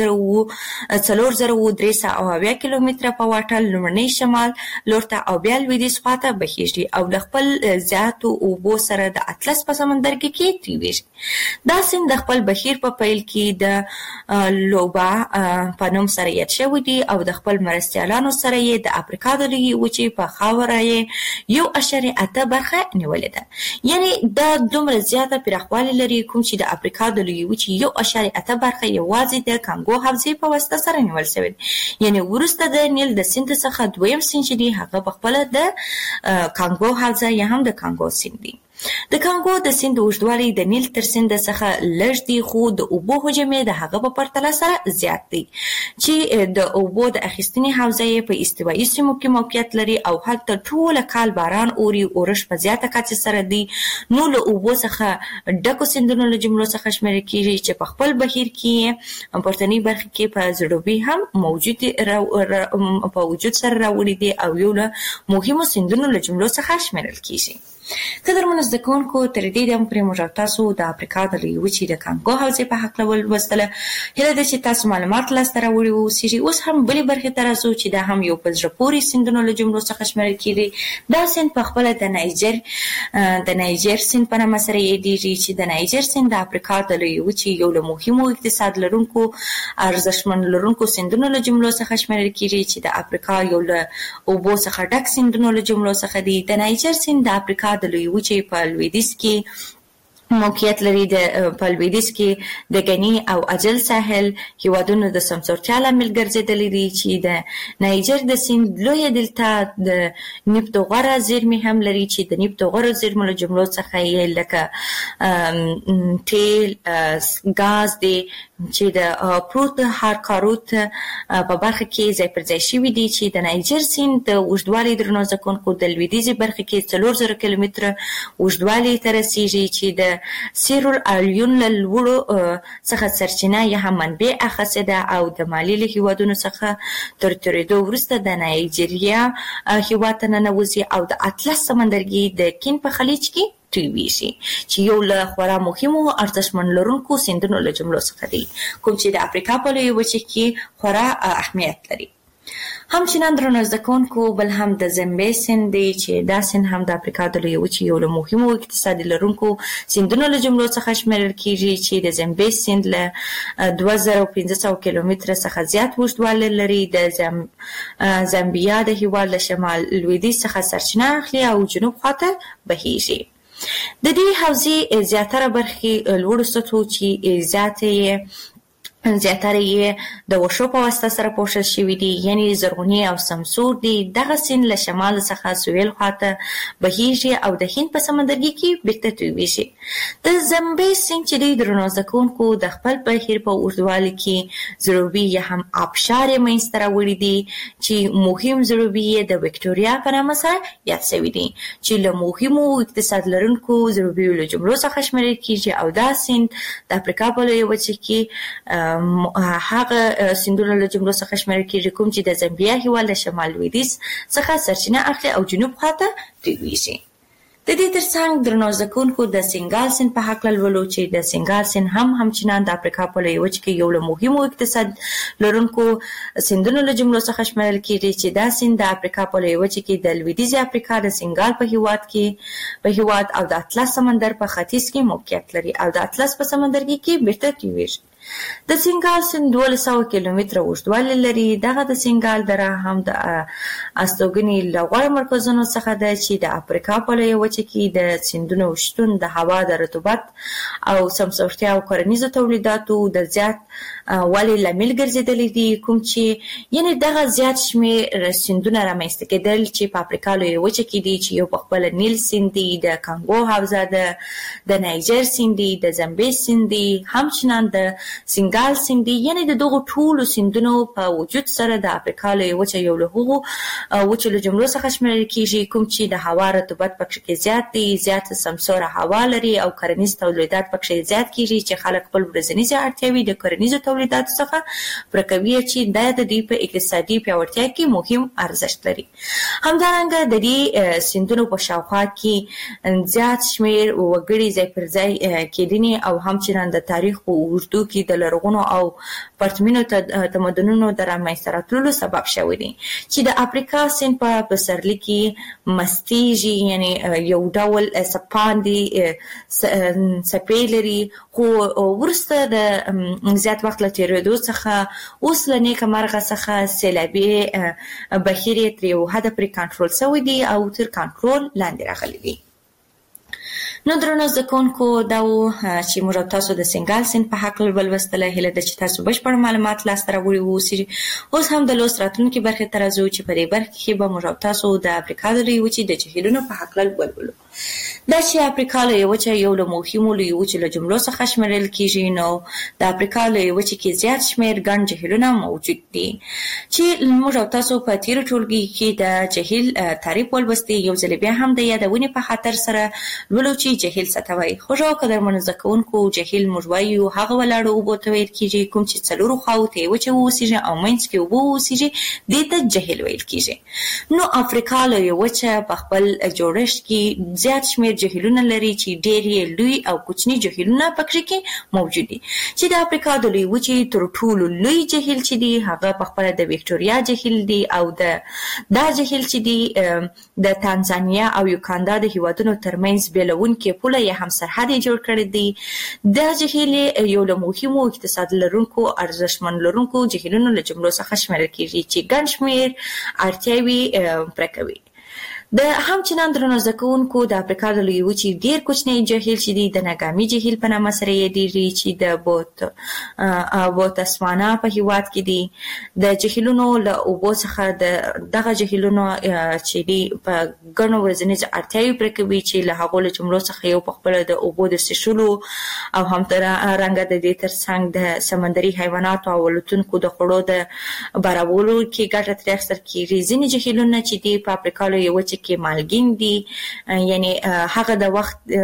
4003 کیلومتره په واټن لومړنی شمال لورته او بیا لویدیځ خواته بهیږي او د خپل زیاتو اوبو سره د اطلس په سمندرګي کې تیریږي. دا سیند د خپل بهیر په پیل کې د لوبا په نوم سره یاد شوی دی او د خپل مرستیالانو سره یې د افریقا د لویې وچې په خاوره یې 1.8 برخه نیولې ده. یعنی دا دومره زیاته پراخوالی لري کوم چې د افریقا د لویې وچې 1.8 برخه یوازې د کانګو حوزې په واسطه سره نیول شوې. یعنی وروسته د نیل د سیند څخه دویم سیند چې دی هغه په خپل د کانګو حوزه یا هم د کانګو سیند دی. د کانګو د سیند اوږدوالی د نیل تر سیند څخه لږ دی خو د اوبو حجم د هغه په پرتله سره زیات دی چې د اوبو د اخیستنې حوزه په استوایي سیمو کې موقعیت لري او هلته ټول کال باران اوري اورش په زیاته کچه سره دی. نو له اوبو څخه ډکو سیندونو له جملو څخه شمیرل کیږي چې په خپل بهیر کې پورتنی برخه کې په زړوبي هم موجود په وجود سره راوړي دي او یو له مهمو سیندونو له جملو څخه شمیرل کیږي. قدرمنو زده کوونکو تر دې دمه پرې موږ تاسو د افریقا د لویې وچې د کانګو حوزې په هکله ولوستله. هیله ده چې تاسو معلومات لاسته راوړي اوسئ. اوس هم بلې برخې ته راځو چې دا هم یو په زړه پورې سیندونو له جملو څخه شمیرل کیږي. دا سیند په خپله د نایجر سیند په نامه سره یادیږي چې د نایجر سیند د افریقا د لویې وچې یو له مهمو اقتصاد لرونکو ارزښتمن لرونکو سیندونو له جملو څخه شمیرل کیږي چې د افریقا یو له اوبو څخه ډک سیندونو له جملو څخه دی. د نایجر سیند د افریقا د لویې وچې په لویدیځ کې موقعیت لري. په لویدیځ کې د غني او اجل ساحل هیوادونو د سمسورتیا لامل ګرځېدلي دي چې د نایجر د سیند لویه دلتا د نفت او غوره زیرمې هم لري چې د نفت او غوره زیرمو له جملو څخه یې لکه تیل ګاز دی چې د پروت هارکاروت په برخه کې ځای پر ځای شوي دي چې د نایجر سیند د اوږدوالي درنو زکونکو د لویدیځې برخه کې 4000 کیلومتره اوږدوالي ته رسیږي چې د سیرول الیون له لوړو څخه سرچینه یا هم منبع اخیستې ده او د مالي له هیوادونو څخه تر تېرېدو وروسته د نایجیریا هیواد ته ننوځي او د اطلس سمندرګي د کین په خلیج کې تویږي چې یو له خورا مهمو ارزښتمن لرونکو سیندونو له جملو څخه دی کوم چې د افریقا په لویې وچې کې خورا اهمیت لري. همچنان درنو زده کوونکو بل هم د زمبې سیند دی چې دا سیند هم د افریقا د لویې وچې یو له مهمو اقتصادي لرونکو سیندونو له جملو څخه شمیرل کیږي چې د زمبې سیند له 2500 کیلومتره څخه زیات اوږدوالی لري. د زامبیا د هیواد له شمال لویدیځ څخه سرچینه اخلي او جنوب خواته بهیږي. د دې حوزې زیاتره برخې لوړو سطحو چې زیاتره یې د وښو په واسطه سره پوښل شوي دي یعنی زرغونی او سمسور دي. دغه سیند له شمال څخه سویل خواته بهیږي او د هند په سمندرګي کې بیرته تویږي. د زمبې سیند چې دی درنو زده کوونکو د خپل بهیر په اوږدوالي کې ضروبي یا هم آبشار یې منځته راوړي دي چې مهم ضروبي یې د وکټوریا په نامه سره یاد شوي دي چې له مهمو اقتصاد لرونکو ضروبیو له جملو څخه شمیرل کیږي او دا سیند د افریقا په لویې وچې کې هغه سیندونو له جملو څخه شمیرل کیږي کوم چې د زامبیا هیواد له شمال لویدیځ څخه سرچینه اخلي او جنوب خواته تویږي. د دې ترڅنګ درنو زده کوونکو د سینګال سیند په هکله لولو چې د سینګال سیند همچنان د افریقا په لویې وچې کې یو له مهمو اقتصاد لرونکو سیندونو له جملو څخه شمیرل کیږي چې دا سیند د افریقا په لویې وچې کې د لویدیځې افریقا د سینګال په هیواد او د اطلس سمندر په ختیځ کې موقعیت لري او د اطلس په سمندرګي کې بیرته تویږي. د سینګال سیند 1200 کیلومتره اوږدوالی لري. دغه د سینګال دره هم د استوګنې له غوره مرکزونو څخه ده چې د افریقا په لویې وچې کې د سیندونو شتون د هوا د رطوبت او سمسورتیا او کرنیزو تولیداتو د زیات والي لامل ګرځېدلی دي کوم چې یعنی دغه زیات شمېر سیندونه رامنځته کېدل چې په افریقا لویې وچې کې دي چې یو په خپله نیل سیند دی، د کانګو حوزه ده، د نایجر سیند دی، د زمبې سیند دی، همچنان د سینګال سیند دی، یعنی د دغو ټولو سیندونو په وجود سره د افریقا لویه وچه یو له هغو وچو له جملو څخه شمیرل کیږي کوم چې د هوا رطوبت پکې زیات دی، زیات سمسوره هوا لري او کرنیز تولیدات پکې زیات کیږي چې خلک خپل ورځنی اړتیاوې د کرنیزو تولیداتو څخه پوره کوي چې د دوی په اقتصادي پیاوړتیا کې مهم ارزښت لري. همدارنګه د دې سیندونو په شاوخوا کې زیات شمیر وګړي ځای پر ځای کېدنی او همچنان د تاریخ په اوږدو کې د لرغونو او پرتمینو تمدنونو د رامنځته راتلو سبب شوی دی چې د افریقا سیند په پسرلي کې مستیږي، یعنی یو ډول سپاندې څپې لري، خو وروسته د زیات وخت له تېرېدو څخه اوس له نیکه مرغه څخه سیلابي بهیر یې تر یو حده پورې کنټرول شوی دی او تر کنټرول لاندې راغلی دی. نو درنو زده کوونکو، دا و چې موږ تاسو د سینګال سیند په هکله ولوستله. هیله ده چې تاسو بشپړ معلومات لاسته راوړي واوسئ. اوس هم د لوست راتلونکي برخې ته راځو چې په دې برخه کې به موږ تاسو د افریقا د لویې وچې د جهیلونو په هکله ولولو. دا چې افریقا لویه وچه یو له مهمو لویو وچو له جملو څخه شمیرل کیږي، نو د افریقا لویه وچې کې زیات شمیر ګڼ جهیلونه موجود دي چې موږ تاسو په تیرو ټولګي کې د جهیل تعریف ولوستي. یو ځل بیا هم د یادونې په خاطر سره لولو چې جهیل څه ته وایي. خوږو قدرمنو زده کوونکو، جهیل موږ وایو هغه ولاړو اوبو ته ویل کیږي کوم چې څلورو خواو ته یې وچه واوسیږي او منځ کې اوبه واوسیږي، دې ته جهیل ویل کیږي. نو افریقا لویه وچه په خپل جوړښت کې زیات شمیر جهیلونه لري چې ډېر یې لوی او کوچني جهیلونه پکې کې موجود دي. چې د افریقا د لویې وچې تر ټولو لوی جهیل چې دی هغه په خپله د ویکټوریا جهیل دی او دا جهیل چې دی د تانزانیا او یوګاندا د هیوادونو ترمنځ بیلونکې پوله یې هم سرحد یې جوړ کړی دی. دا جهیل یو له مهمو اقتصاد لرونکو ارزښتمن لرونکو جهیلونو له جملو څخه شمیرل کیږي چې ګڼ شمیر اړتیاوې پوره کوي. د همچنان درنو زده کوونکو، د افریقا د لویې وچې ډېر کوچنی جهیل چې دی د ناګامي جهیل په نامه سره یادېږي چې د بوتسوانا په هیواد کې دی. د جهیلونو له اوبو څخه د دغه جهیلونو چې دی په ګڼو ورځنیزو اړتیاوې پوره کوي چې له هغو له جملو څخه یو په خپله د اوبو د څښلو او همدارنګه د دې ترڅنګ د سمندري حیواناتو او الوتونکو د خوړو د برابرولو کې ګټه ترې اخیستل کېږي. ځینې جهیلونه چې دی په افریقا لویه وچه کې مالګین دي، یعنی هغه د وخت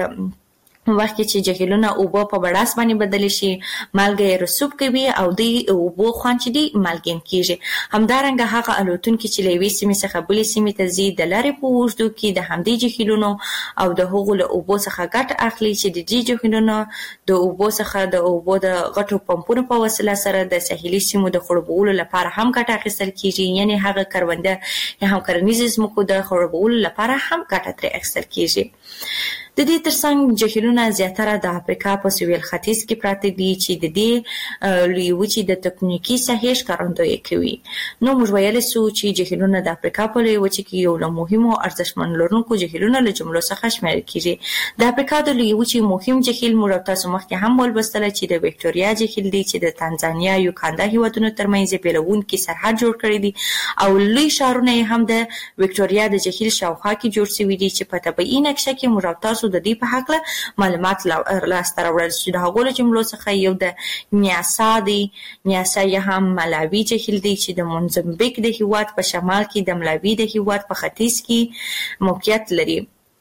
کې چې جهیلونه اوبه په بړاس باندې بدل شي مالګه یې رسوب کوي او د اوبو خوند چې دی مالګین کیږي. همدارنګه هغه الوتونکي چې له یوې سیمې څخه بلې سیمې ته ځي د لارې په اوږدو کې د همدې جهیلونو او د هغو له اوبو څخه ګټه اخلي چې د دې جهیلونو د اوبو څخه د اوبو د غټو پمپونو په وسیله سره د ساحلي سیمو د خړوبولو لپاره هم ګټه اخیستل کیږي، یعنی هغه کرونده یا هم کرنیزې ځمکو د خړوبولو لپاره هم ګټه ترې اخیستل کیږي. د دې ترڅنګ جهیلونه زیاتره د افریقا په سویل ختیځ کې پراته دي چې د دې لویې وچې د تکتونیکي ساحې ښکارندویي کوي. نو موږ ویلی سو چې جهیلونه د افریقا په لویې وچې کې یو له مهمو ارزښتمن لرونکو جهیلونو له جملو څخه شمیرل کیږي. د افریقا د لویې وچې مهم جهیل موږ تاسو مخکې هم ولوستله چې د ویکټوریا جهیل دی چې د تانزانیا یوګاندا هیوادونو ترمنځ یې بیلونکي سرحد جوړ کړی دی او لوی ښارونه یې هم د ویکټوریا د جهیل شاوخوا کې جوړ شوي دي چې په طبیعي نقشه کې موږ تاسو د دې په هکله معلومات لاسته راوړل چې د هغو له جملو څخه یو د نیاسا دی. نیاسا یا هم ملاوي جهیل دی چې د موزمبیک د هیواد په شمال کې د ملاوي د هیواد په ختیځ کې موقعیت لري.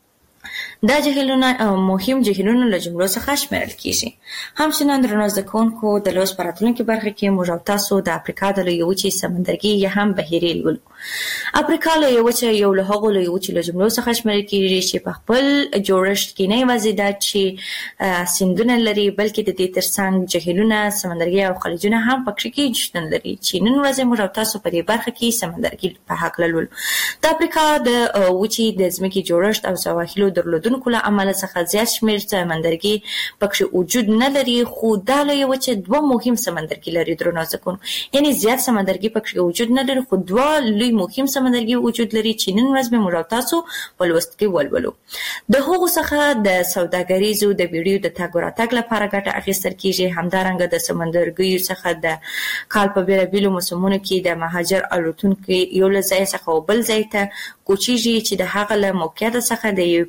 دا جهیلونه مهم جهیلونو له جملو څخه شمیرل کیږي. همچنان درنو زده کوونکو، د لوست په راتلونکي برخه کې موږ تاسو د افریقا د لویې وچې سمندرګي یا هم بحیرې لولو. افریقا لویه وچه یو له هغو لویو وچو له جملو څخه شمیرل کیږي چې په خپل جوړښت کې نه یوازې دا چې سیندونه لري بلکې د دې ترڅنګ جهیلونه، سمندرګي او خلیجونه هم پکې کې شتون لري چې نن ورځ موږ تاسو په دې برخه کې سمندرګي په هکله لولو. د افریقا د وچې د ځمکې جوړښت او سواحلو درلودونکو له امله څخه زیات شمیر سمندرګي پکې وجود نه لري، خو دا لویه وچه دوه مهم سمندرګي لري درنو زده کوونکو، یعنی زیات سمندرګي پکې وجود نه لري خو دوه لوی مهم سمندرګي وجود لري چې نن ورځ به موږ تاسو په لوست کې ولولو. د هغو څخه د سوداګریزو د بیړیو د تګ راتګ لپاره ګټه اخیستل کیږي. همدارنګه د سمندرګیو څخه د کال په بیلابیلو موسمونو کې د مهاجر الوتونکي یو له ځای څخه بل ځای ته کوچیږي چې د هغه له موقعیت څخه د یو پیژندل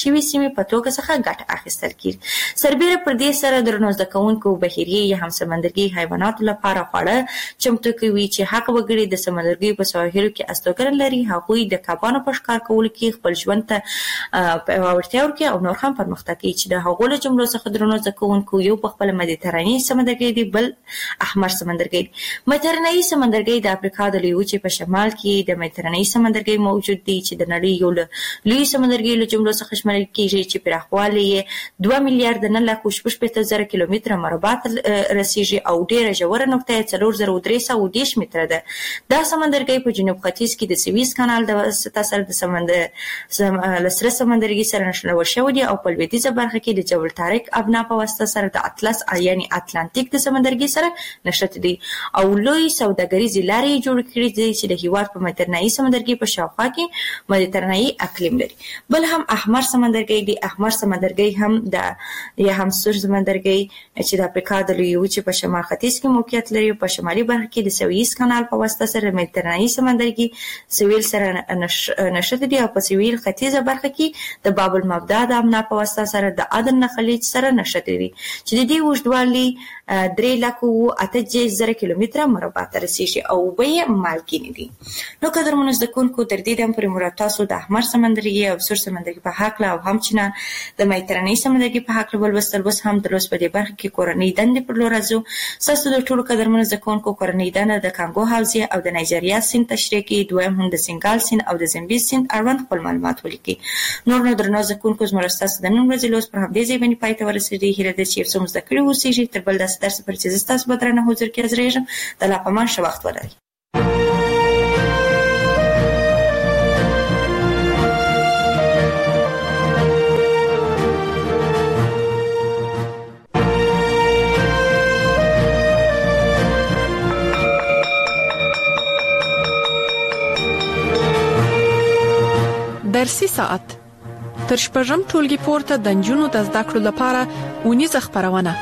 شوي سیمې په توګه څخه ګټه اخیستل کیږي. سربیره پر دې سره درنو زده کوونکو بحیري یا هم سمندرګي حیواناتو لپاره خواړه چمتو کوي چې هغه وګړي د سمندرګي په سواحلو کې استوګنه لري هغوی د کبانو په ښکار کولو کې خپل ژوند ته پیاوړتیا ورکوي او نور هم پرمختګ کوي چې د هغو له جملو څخه درنو زده کوونکو یو په خپل مدیترانې سمندرګي دی، بل احمر سمندرګي. مدیترانې سمندرګي د افریقا د لوی وچې په شمال کې د مدیترانې سمندرګي موجود دی چې د نړۍ یو لوی سمندرګي له جملو څخه شمال کیږي چې پراخوالی یې 2 میلیارډ 9,16,000 کیلومتره مربع رسیږي او ډیره ژوره نقطه یې 4310 متره ده. دا سمندرګي په جنوب ختیځ کې د سویس کانال د واسطه سره د سره سمندرګي سره نښلول شوی دی او په لویدیځه برخه کې د جبل طارق ابنا په واسطه سره د اطلس یعنی اتلانتیک د سمندرګي سره نښلي دي او لوی سوداګریزې لارې جوړ کړي دي چې د هیواد په مدیترانې سمندرګي په شاوخوا کې مدیترانې اقلیم لري. بل هم احمر سمندرګي دی. احمر سمندرګي هم د یا هم سور سمندرګي چې د افریقا د لوی وچې په شمال ختیځ کې موقعیت لري او په شمالي برخه کې د سویس کانال په واسطه سره مدیترانې سمندرګي سویل سره نښلي دي او په سویل ختیځه برخه کې د باب المبدا د امنا په واسطه سره د عدن خلیج سره نښلي دي چې د دې اوږدوالي 3,08,000 کیلومتره مربع ته رسیږي او به مالګینې دي. نو قدرمنو زده کوونکو تر دې دمه پورې مو تاسو د احمر سمندرګي او سور سمندرګي په هکله او همچنان د مدیترانې سمندرګي په هکله ولوستل. اوس هم د لوست په دې برخه کې کورنۍ دندې پر لور راځو. ستاسو د ټولو قدرمنو زده کوونکو کورنۍ دنده د کانګو حوزې او د نایجیریا سیند تشریح کوي، دویم هم د سنګال سیند او د زمبیز سیند اړوند خپل معلومات ولیکي. نور نو درنو زده کوونکو زموږ ستاسو د نن ورځې لوست پر همدې ځای باندې پای ته ورسېدی. هیله ده چې یو څه مو زده کړي اوسېږي. تر بل داسې درس پر چې زه ستاسو په درنه حضور کې حاضرېږم. د الله په امان ښه وخت ولرئ. درسي ساعت تر شپږم ټولګي پورته د نجونو د زده کړو لپاره اونیزه خبرونه.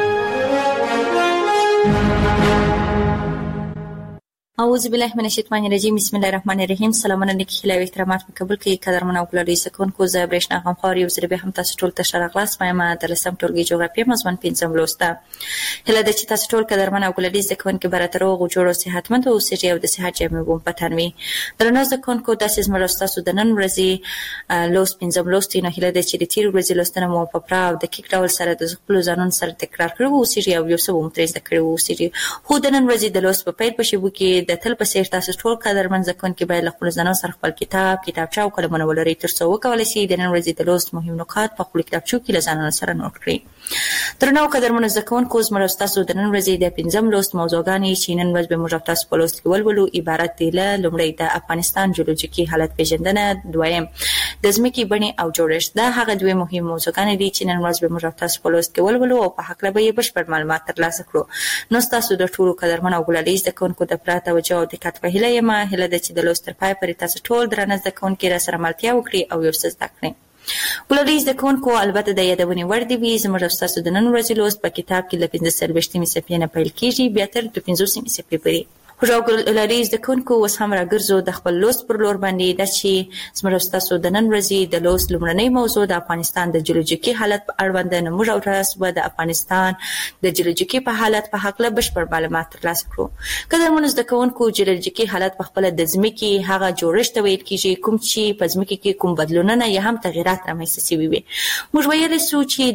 اعوذ بالله من الشیطان الرجیم. بسم الله الرحمن الرحیم. سلامونه نیکی خیلی او احترامات مقبول کړئ. قدرمن او ګلالي سکونکو زه برېښنا غمخوار یو ځل به هم تاسو ټول ته ښه راغلاست. ما د لسم ټولګي جغرافیه مضمون 5 لوسته. هله د چې تاسو ټول قدرمن او ګلالي سکونکو براتر او جوړو صحتمند او سړي او د صحت جامې بوم پټانوي. درنو سکونکو تاسو زموږ تاسو د نن ورځې لوست 5 لوستي نه هله د چې د تیر ورځې لوستنه مو په پراو د کیک ډول سره د خپل ځانون سره تکرار کړو او سړي او یو څه مو ترې زده کړو او سړي خو د نن ورځې د لوست په پیل په شیبو کې د تل په سیر تاسو ټول قدرمن ځکونکي باید خپل ځانو سره خپل کتابچه او قلمونه ولرئ تر څو وکولای شئ د نن ورځې د لوست مهم نکات په خپل کتابچو کې ځانونه سره نوٹ کړئ. درنو قدرمن ځکونکو زموږ تاسو د نن ورځې د 5 لوست موضوعګانې چې نن ورځ به موږ تاسو په لوست کې ولولو عبارت دي له لومړی د افغانستان جیولوژیکي حالت پیژندنه، دویم د ځمکې بڼې او جوړښت. دا هغه دوه مهم موضوعګانې دي چې نن ورځ به موږ تاسو په لوست کې ولولو او په حق له به بشپړ معلومات ترلاسه کړو. نو تاسو د ټولو قدرمن او ګلالي ځکونکو د پراته توجه او دقت په هیله یم. هیله ده چې د لوست تر پای پورې تاسو ټول درنه ځکونکي را سره ملتیا وکړي او یو څه زده کړئ. ګلالي زکونکو البته د یادونې وړ دی وي زموږ تاسو د نن ورځې لوست په کتاب کې ل 15 صفحې نه پیل کیږي بیا تر 15 صفحې پورې. ګلالي زکونکو اوس هم راګرځو د خپل لوست پر لور باندې د چې زموږ تاسو د نن ورځې د لوست لومړنۍ موضوع د افغانستان د جیولوژیکي حالت په اړوند نه موږ او تاسو د افغانستان د جیولوژیکي په حالت په حق له بشپړ معلومات ترلاسه کړو. کله موږ د کوونکو جیولوژیکي حالت په خپل د ځمکې هغه جوړښت ویل کیږي کوم چې په ځمکې کې کوم بدلونونه یا هم تغیرات رامنځته شوي وي. موږ ویل سو چې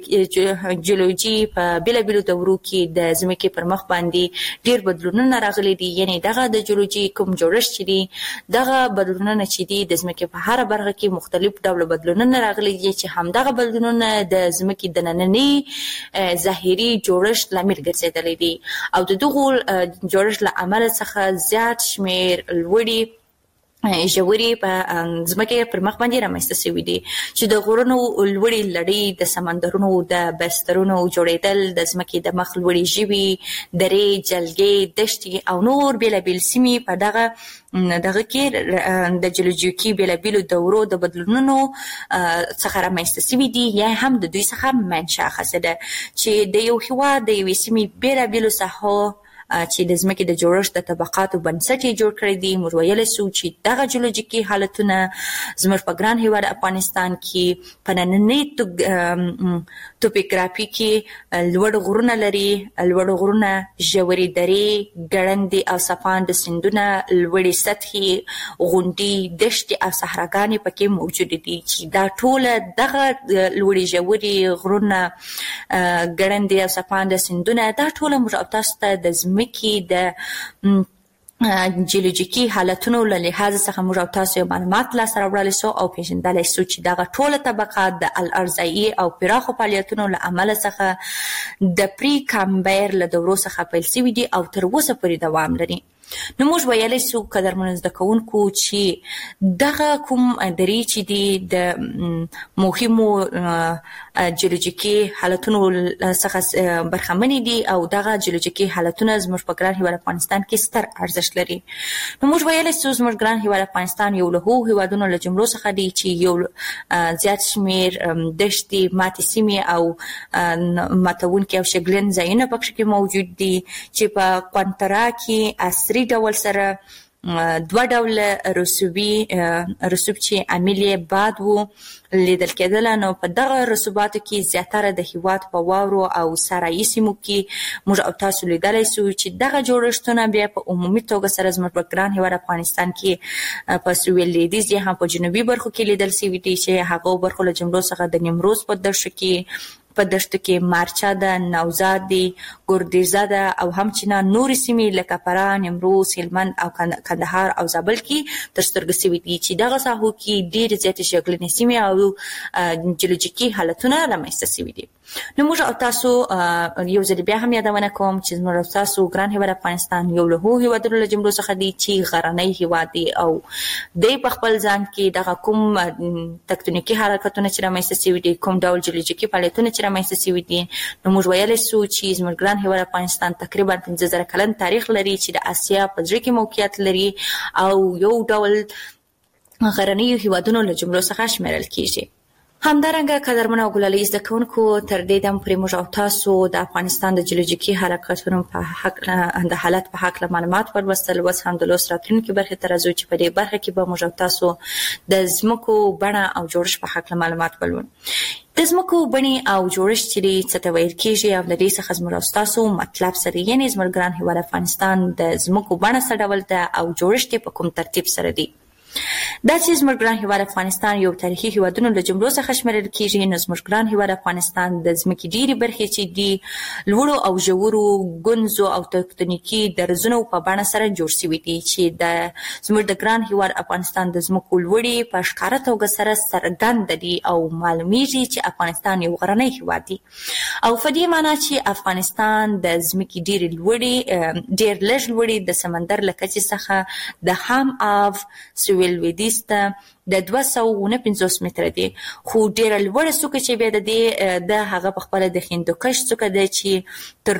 د جیولوژي په بیلابیلو دورو کې د ځمکې پر مخ باندې ډیر بدلونونه راغلي دي. یعنی دغه د جیولوژي کوم جوړښت چې دي دغه بدلونونه چې دي د ځمکې په هر برخه کې مختلف ډول بدلونونه راغلي دي چې همدغه بدلونونه د ځمکې د ننني ظاهري جوړښت لامل ګرځېدلي دي او د دغه جوړښت له امله څخه زیات شمیر لوړي ژوري په ځمکې پر مخ باندې رامنځته شوي دي چې د غرونو لوړې لړۍ د سمندرونو د بسترونو جوړېدل د ځمکې د مخ لوړې ژوي درې جلګې دښتې او نور بېلابېل سیمې په دغه کې د جیولوژیکي بېلابېلو دورو د بدلونونو څخه رامنځته شوي دي یا هم د دوی څخه منشأ اخیستې ده چې د یو هېواد د یوې سیمې بېلابېلو ساحو چې د ځمکې د جوړښت د طبقاتو بنسټ یې جوړ کړی دی. موږ ویلی سو چې دغه جیولوژیکي حالتونه زموږ په ګران هیواد افغانستان کې په نننۍ توپوګرافي کې لوړ غرونه لري، لوړ غرونه، ژورې درې، ګړندې او څپاند سیندونه، لوړې سطحې، غونډۍ، دښتې او صحراګانې پکې موجود دي چې دا ټوله دغه لوړې ژورې غرونه، ګړندې او څپاند سیندونه، دا ټوله موږ او تاسو ته د ځمکې د جیولوژیکي حالتونو له لحاظ څخه موږ او تاسو یو معلومات لاسته راوړلی سو او پېژندلی سو چې دغه ټوله طبقات د الارضایي او پراخو فعالیتونو له امله څخه د پری کامبر له دورو څخه پیل شوي دي او تر اوسه پورې دوام لري. نو موږ ویلی سو قدرمنو زده کوونکو چې دغه کوم درې چې دي د مهمو جیولوژیکي حالتونو څخه برخمنې دي او دغه جیولوژیکي حالتونه زموږ په ګران هیواد افغانستان کې ستر ارزښت لري. نو موږ ویلی سو زموږ ګران هیواد افغانستان یو له هغو هیوادونو له جملو څخه دی چې یو زیات شمیر دښتې، ماتې سیمې او ماتونکي او شګلن ځایونه پکښې کې موجود دي چې په قونترا کې عصري ډول سره دوه ډوله رسوب چې عامل یې باد و لیدل کېدله. نو په دغه رسوباتو کې زیاتره د هیواد په واورو او صحرایي سیمو کې موږ او تاسو لیدلی سو چې دغه جوړښتونه بیا په عمومي توګه سره زموږ په ګران هیواد افغانستان کې په سویل لویدیځ یا هم په جنوبي برخو کې لیدل سوي دي چې هغو برخو له جملو څخه د نیمروز په دښتو کې مارچا ده، نوزاد دی، ګردیزه ده او همچنان نورې سیمې لکه فراه، نیمروز، هلمند او کندهار او زابل کې تر سترګو سوي دي چې دغه ساحو کې ډېرې زیاتې شګلنې سیمې او جیولوژیکي حالتونه رامنځته سوي دي. نو موږ او تاسو یو ځل بیا هم یادونه کوم چې موږ او تاسو ګران هیواد افغانستان یو له هغو هیوادونو له جملو څخه دی چې غرنی هیواد دی او دی په خپل ځان کې دغه کوم تکتونیکي حرکتونه چې رامنځته سوي دي، کوم ډول جیولوژیکي فعالیتونه چې رامنځته سوي دي، نو موږ ویلی سو چې زموږ ګران هیواد افغانستان تقریبا 15,000 کلن تاریخ لري چې د اسیا په زړه کې موقعیت لري او یو ډول غرنیو هیوادونو له جملو څخه شمیرل کیږي. همدارنګه قدرمنو او ګلالي زده کوونکو تر دې دم پورې موږ او تاسو د افغانستان د جیولوژیکي حرکتونو په حق د حالت په حق معلومات ولوستل. اوس هم د لوست راتلونکي برخې ته راځو چې په دې برخه کې به موږ او تاسو د ځمکو بڼه او جوړښت په حق معلومات ولولو. د ځمکو بڼې او جوړښت چې څه ته ویل کېږي او د دې څخه زموږ او ستاسو مطلب سره یعنې زموږ ګران هیواد افغانستان د ځمکو بڼه څه ډول ده او جوړښت یې په کوم ترتیب سره دی. دا چې زموږ ګران هیواد افغانستان یو تاریخي هیوادونو له جملو څخه شمیرل کېږي، نو زموږ ګران هیواد افغانستان د ځمکې ډېرې برخې چې دي لوړو او ژورو ګنځو او تکتونیکي درزونو په بڼه سره جوړ شوي دي چې زموږ د ګران هیواد افغانستان د ځمکو لوړې په ښکاره توګه سره څرګنده دي او معلومیږي چې افغانستان یو غرنی هیواد دی او په دې معنی چې افغانستان د ځمکې ډېر لږ لوړې د سمندر له کچې څخه د هم آف سویل لویدیځ ته د 249 متره دی، خو ډېره لوړه څوکه چې بیا د دې د هغه په خپله د هندوکش څوکه ده چې تر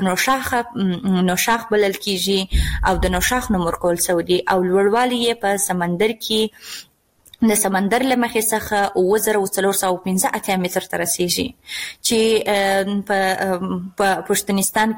نوشاخ بلل کېږي او د نوشاخ نوم ورکول سوی دی او لوړوالی یې په سمندر کې د سمندر له مخې څخه 9415 متر ته رسیږي چې په پښتنستان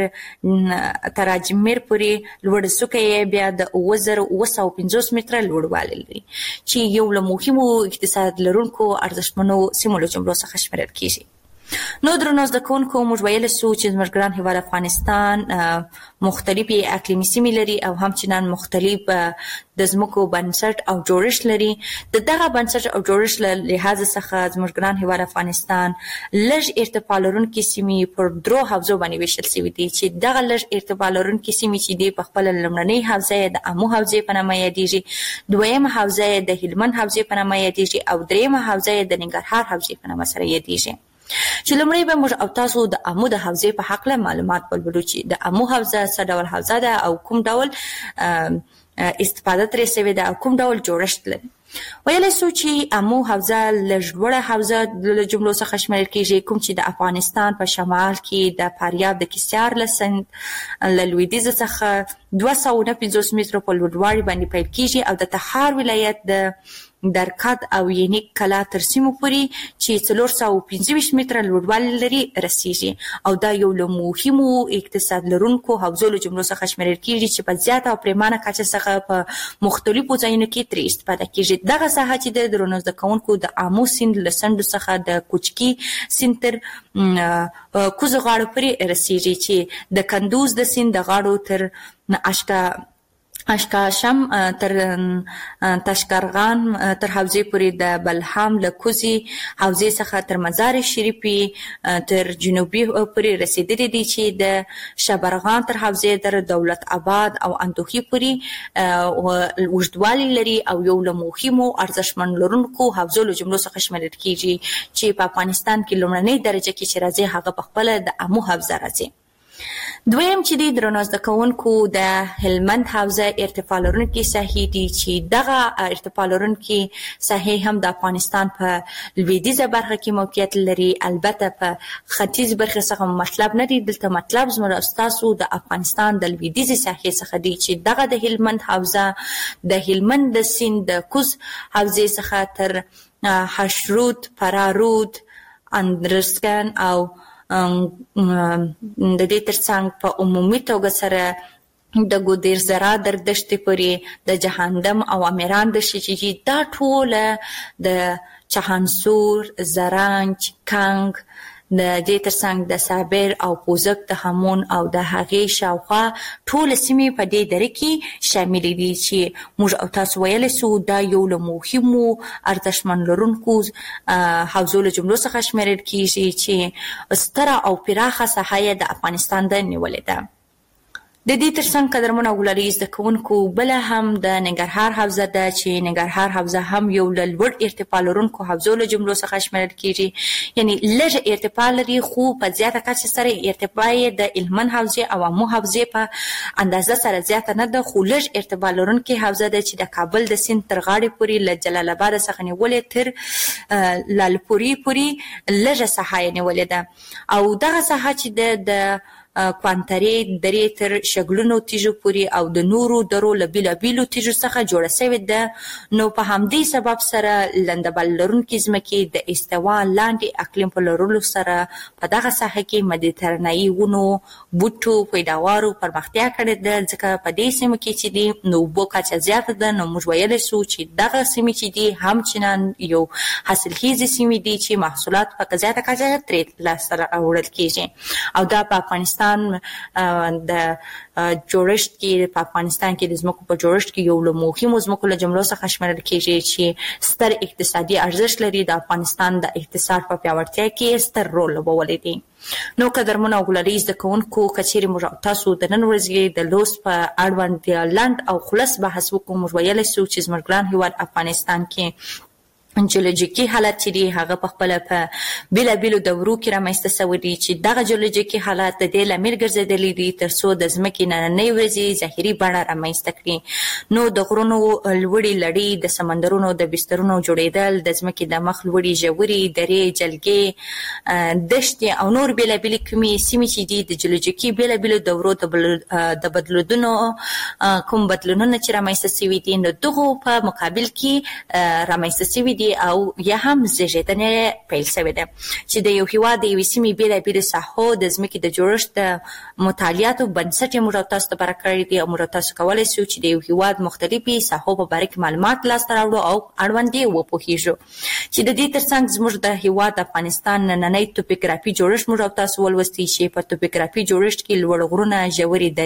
کې تر اجمیر پورې لوړه څوکه یې بیا د 9750 متره لوړوالی لري چې یو له مهمو اقتصاد لرونکو ارزښتمنو سیمو له جملو څخه شمیرل کېږي. نو درنو زده کوونکو موږ ویلی سو چې زموږ ګران هیواد افغانستان مختلفې اقلیمي سیمې لري او همچنان مختلف د ځمکو بنسټ او جوړښت لري. د دغه بنسټ او جوړښت له لحاظ څخه زموږ ګران هیواد افغانستان لږ ارتفاع لرونکي سیمې پر 3 حوزو باندې ویشل سوي دي چې دغه لږ ارتفاع لرونکي سیمې چې دي په خپله لومړنۍ حوزه یې د امو حوزې په نامه یادیږي، دویمه حوزه یې د هلمند حوزې په نامه یادیږي او دریمه حوزه یې د ننګرهار حوزې په نامه سره یادیږي. چې لومړی به موږ او تاسو د امو د حوزې په حق له معلومات ولولو چې د امو حوزه څه ډول حوزه ده او کوم ډول استفاده ترې سوې ده او کوم ډول جوړښت لري. ویلی سو چې امو حوزه لږ لوړه حوزه له جملو څخه شمیرل کېږي، کوم چې د افغانستان په شمال کې د فاریاب د کیسیار له سند له لویدیځ څخه 250 مترو په لوړوالي باندې پیل کېږي او د تخار ولایت د درکد او ینیک کلا تر سیمو پورې چې 425 متره لوړوالی لري رسیږي او دا یو له مهمو اقتصاد لرونکو حوزو له جملو څخه شمیرل کیږي چې په زیاته او پریمانه کچه څخه په مختلفو ځایونو کې ترې استفاده کیږي. دغه ساحه چې د درونو زده کوونکو د آمو سیند له څنډو څخه د کوچکي سیند تر کوزو غاړو پورې رسیږي چې د کندوز د سیند د غاړو تر اشکاشم تر تشکرغان تر حوزې پورې د بلهام له کوزي حوزې څخه تر مزار شریفي تر جنوبي پورې رسیدلي دي چې د شبرغان تر حوزې تر دولت آباد او اندوخي پورې اوږدوالی لري او یو له مهمو ارزښتمن لرونکو حوزو له جملو څخه شمیرل کیږي چې په افغانستان کې لومړنۍ درجه کې چې راځي هغه په خپله د آمو حوزه راځي. دویم چې دی درنو زده کوونکو د هلمند حوزه ارتفاع لرونکي ساحې دي چې دغه ارتفاع لرونکي ساحې هم د افغانستان په لویدیځه برخه کې موقعیت لري. البته په ختیځ برخه څخه مطلب نه دی، دلته مطلب زموږ استاسو د افغانستان د لویدیځې ساحې څخه دی چې دغه د هلمند حوزه د هلمند د سیند د کوز حوزې څخه تر حشرود، فرارود، اندرسکن او د دې ترڅنګ په عمومي توګه سره د ګودیر زرا در دشتې پورې د جهاندم او امیران دشتې چې دا ټوله د چهانسور، زرنج، کنگ، د دې ترڅنګ د صابر او پوزک د همون او د هغې شاوخوا ټوله سیمې په دې دره کې شاملې دي چې موږ او تاسو ویلی سو دا یو له مهمو ارزښتمن لرونکو حوزو له جملو څخه شمیرل کیږي چې ستره او پراخه ساحه یې د افغانستان د نیولې ده. د دې ترڅنګ قدرمنو او ګلالي زده کوونکو بله هم د ننګرهار حوزه ده چې ننګرهار حوزه هم یو له لوړ ارتفاع لرونکو حوزو له جملو څخه شمیرل کیږي، یعنی لږ ارتفاع لري خو په زیاته کچه سره ارتفاع یې د هلمند حوزې او آمو حوزې په اندازه سره زیاته نه ده، خو لږ ارتفاع لرونکې حوزه ده چې د کابل د سیند تر غاړې پورې له جلال آباد څخه نیولې تر لالپورې پورې لږه ساحه یې نیولې ده او دغه ساحه چې د کوانترې درې تر شګلونو تیږو پورې او د نورو درو له بیلابیلو تیږو څخه جوړه شوې ده. نو په همدې سبب سره لندبل لرونکي ځمکې د استوا لاندې اقلیم په لرلو سره په دغه ساحه کې مدیترانه‌ایي ونو بوټو پیداوارو پرمختیا کړې ده، ځکه په دې سیمه کې چې دي نو اوبو کچه زیاته ده. نو موږ ویلی سو چې دغه سیمې چې دي همچنان یو حاصلخیزې سیمې دي چې محصولات په زیاته کچه ترې لاسته راوړل کیږي او دا په افغانستان د جوړښت کې په افغانستان کې د ځمکو په جوړښت کې یو له مهمو ځمکو له جملو څخه شمیرل کیږي چې ستر اقتصادي ارزښت لري، د افغانستان د اقتصاد په پیاوړتیا کې ستر رول لوبولی دی. نو قدرمنو او ګلالي زده کوونکو که چیرې موږ تاسو د نن ورځې د لوست په اړوند لنډ او خلص بحث وکړو، موږ ویلی سو چې زموږ ګران هیواد افغانستان کې جیولوژیکي حالت چې دی هغه په خپله په بیلابیلو دورو کې رامنځته سوی دی چې دغه جیولوژیکي حالت د دې لامل ګرځېدلی دي تر څو د ځمکې نننۍ ورځې ظاهري بڼه رامنځته کړي. نو د غرونو لوړې لړۍ، د سمندرونو د بسترونو جوړېدل، د ځمکې د مخ لوړې ژورې درې، جلګې، دښتې او نور بیلابیلې کومې سیمې چې دي د جیولوژیکي بیلابیلو دورو د بدلونونو کوم بدلونونه چې رامنځته سوي دي نو دغو په مقابل کې رامنځته سوي دي او یا هم زیږېدنې پیل شوې ده چې د یو هېواد د یوې سیمې بېلابېلې ساحو د ځمکې د جوړښت د مطالعاتو بنسټ یې موږ او تاسو ته لپاره کړی دی او موږ تاسو کولی شو چې د یو هېواد مختلفې ساحو په باره کې معلومات لاسته راوړو او اړوند یې وپوهېږو چې د دې ترڅنګ زموږ د هېواد افغانستان نننی توپوګرافي جوړښت موږ او تاسو ولوستي چې په توپوګرافي جوړښت کې لوړ غرونه، ژورې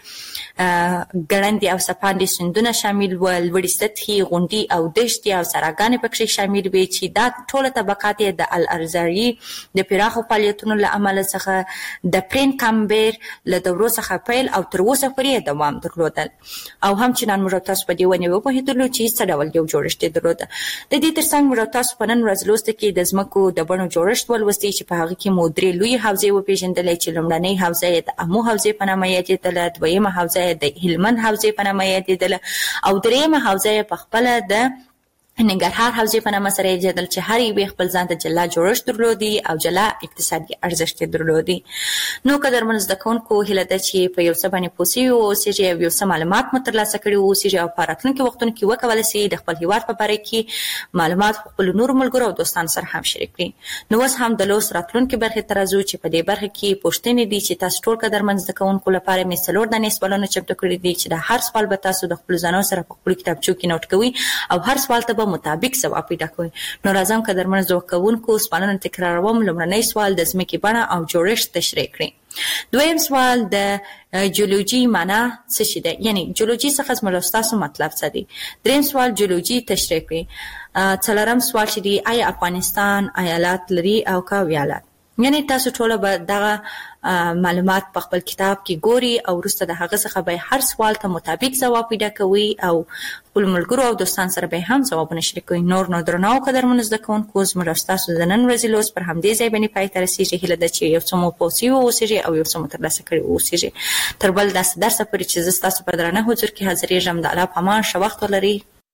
درې، ګړندې او څپاندې سیندونه شامل ول، لوړې سطحې، غونډۍ او دښتې او سراګانې پکښې شامل وي چې دا ټوله طبقات یې د الارزایي د پراخو فعالیتونو له امله څخه د پرین کامبر له دورو څخه پیل او تر اوسه پورې دوام درلودل او همچنان موږ تاسو په دې ونې وپوهېدلو چې څه ډول یو جوړښت یې درلوده. د دې ترڅنګ موږ تاسو په نن ورځ لوست کې د ځمکو د بڼو جوړښت ولوستي چې په هغه کې مو درې لویې حوزې وپېژندلې چې لومړنۍ حوزه یې د آمو حوزې په نامه یادېدله، دویمه حوزه یې د هلمند حوزې په نامه یادېدله او درېیمه حوزه یې په خپله د ننګرهار حوزې په نامه سره یادل چې هر یو خپل ځان ته جلا جوړښت درلودي او جلا اقتصادي ارزښت درلودي. نو قدرمن زده کوونکو هیله ده چې په یو څه باندې پوسی او سیجی او یو څه معلومات مو ترلاسه کړي او سیجی او پاراتلونکو وختونو کې وکولای شي د خپل هیواد په اړه کې معلومات خپل نور ملګرو او دوستانو سره هم شریک کړي. نو اوس هم د لوس راتلونکو برخه ترازو چې په دې برخه کې پوښتنې دي چې تاسو ټول قدرمن زده کوونکو لپاره می څلور د نسبلونو چمتو کړی دي چې د هر سوال به تاسو د خپل ځانو سره په خپل کتابچو کې نوٹ کوئ او هر سوال ته مطابق ځواب پیدا کوئ. نو راځم قدرمن زده کوونکو سوالونه تکراروم. لومړنی سوال د ځمکې بڼه او جوړښت تشریح کړئ. دویم سوال د جیولوژي معنی څه شي ده، یعنی جیولوژي څخه زموږ تاسو مطلب څه دی. دریم سوال جیولوژي تشریح کړئ. څلورم سوال چې دی آیا افغانستان ایالات لري او کا ویالات، یعنی تاسو ټول به دغه معلومات په خپل کتاب کې ګوري او وروسته د هغه څخه به هر سوال ته مطابق ځواب پیدا کوي او خپل ملګرو او دوستان سره به هم ځوابونه شریکوي. نور نو درنو قدرمن زده کوونکو زموږ تاسو د نن ورځې لوست پر همدې ځای باندې پای ته رسیږي. هیله ده چې یو څه مو پوسی اوسېږي او یو څه مو ترلاسه کړي اوسېږي. تر بل داسې درس پورې چې زه تاسو په درنه حضور کې حاضرېږم. د الله په امان ښه وخت ولرئ.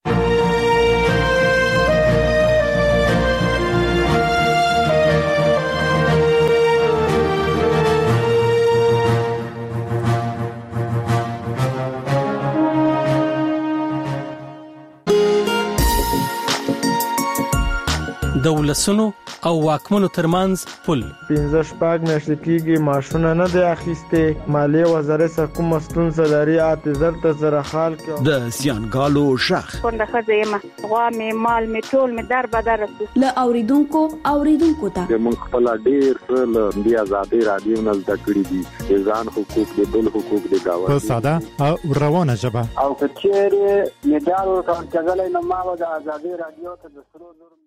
د ولسونو او واکمنو ترمنځ پل 15 میاشتې کېږي ماشونه نه دی اخیستې. مالیې وزارت څخه کومه ستونزه لري؟ اعتذار ته سره حال کې د زیانګالو شخ څنګه ښځه یم غوا مې مال مې ټول مې در بدر له اوریدونکو ته موږ خپل ډېر له دې ازادي رادیو نه زده کړې دي ځان حقوق د بل حقوق د گاوه په ساده او روانه ژبه او کچېره مدار او کاغذ نه ما و د ازادي رادیو ته د سرو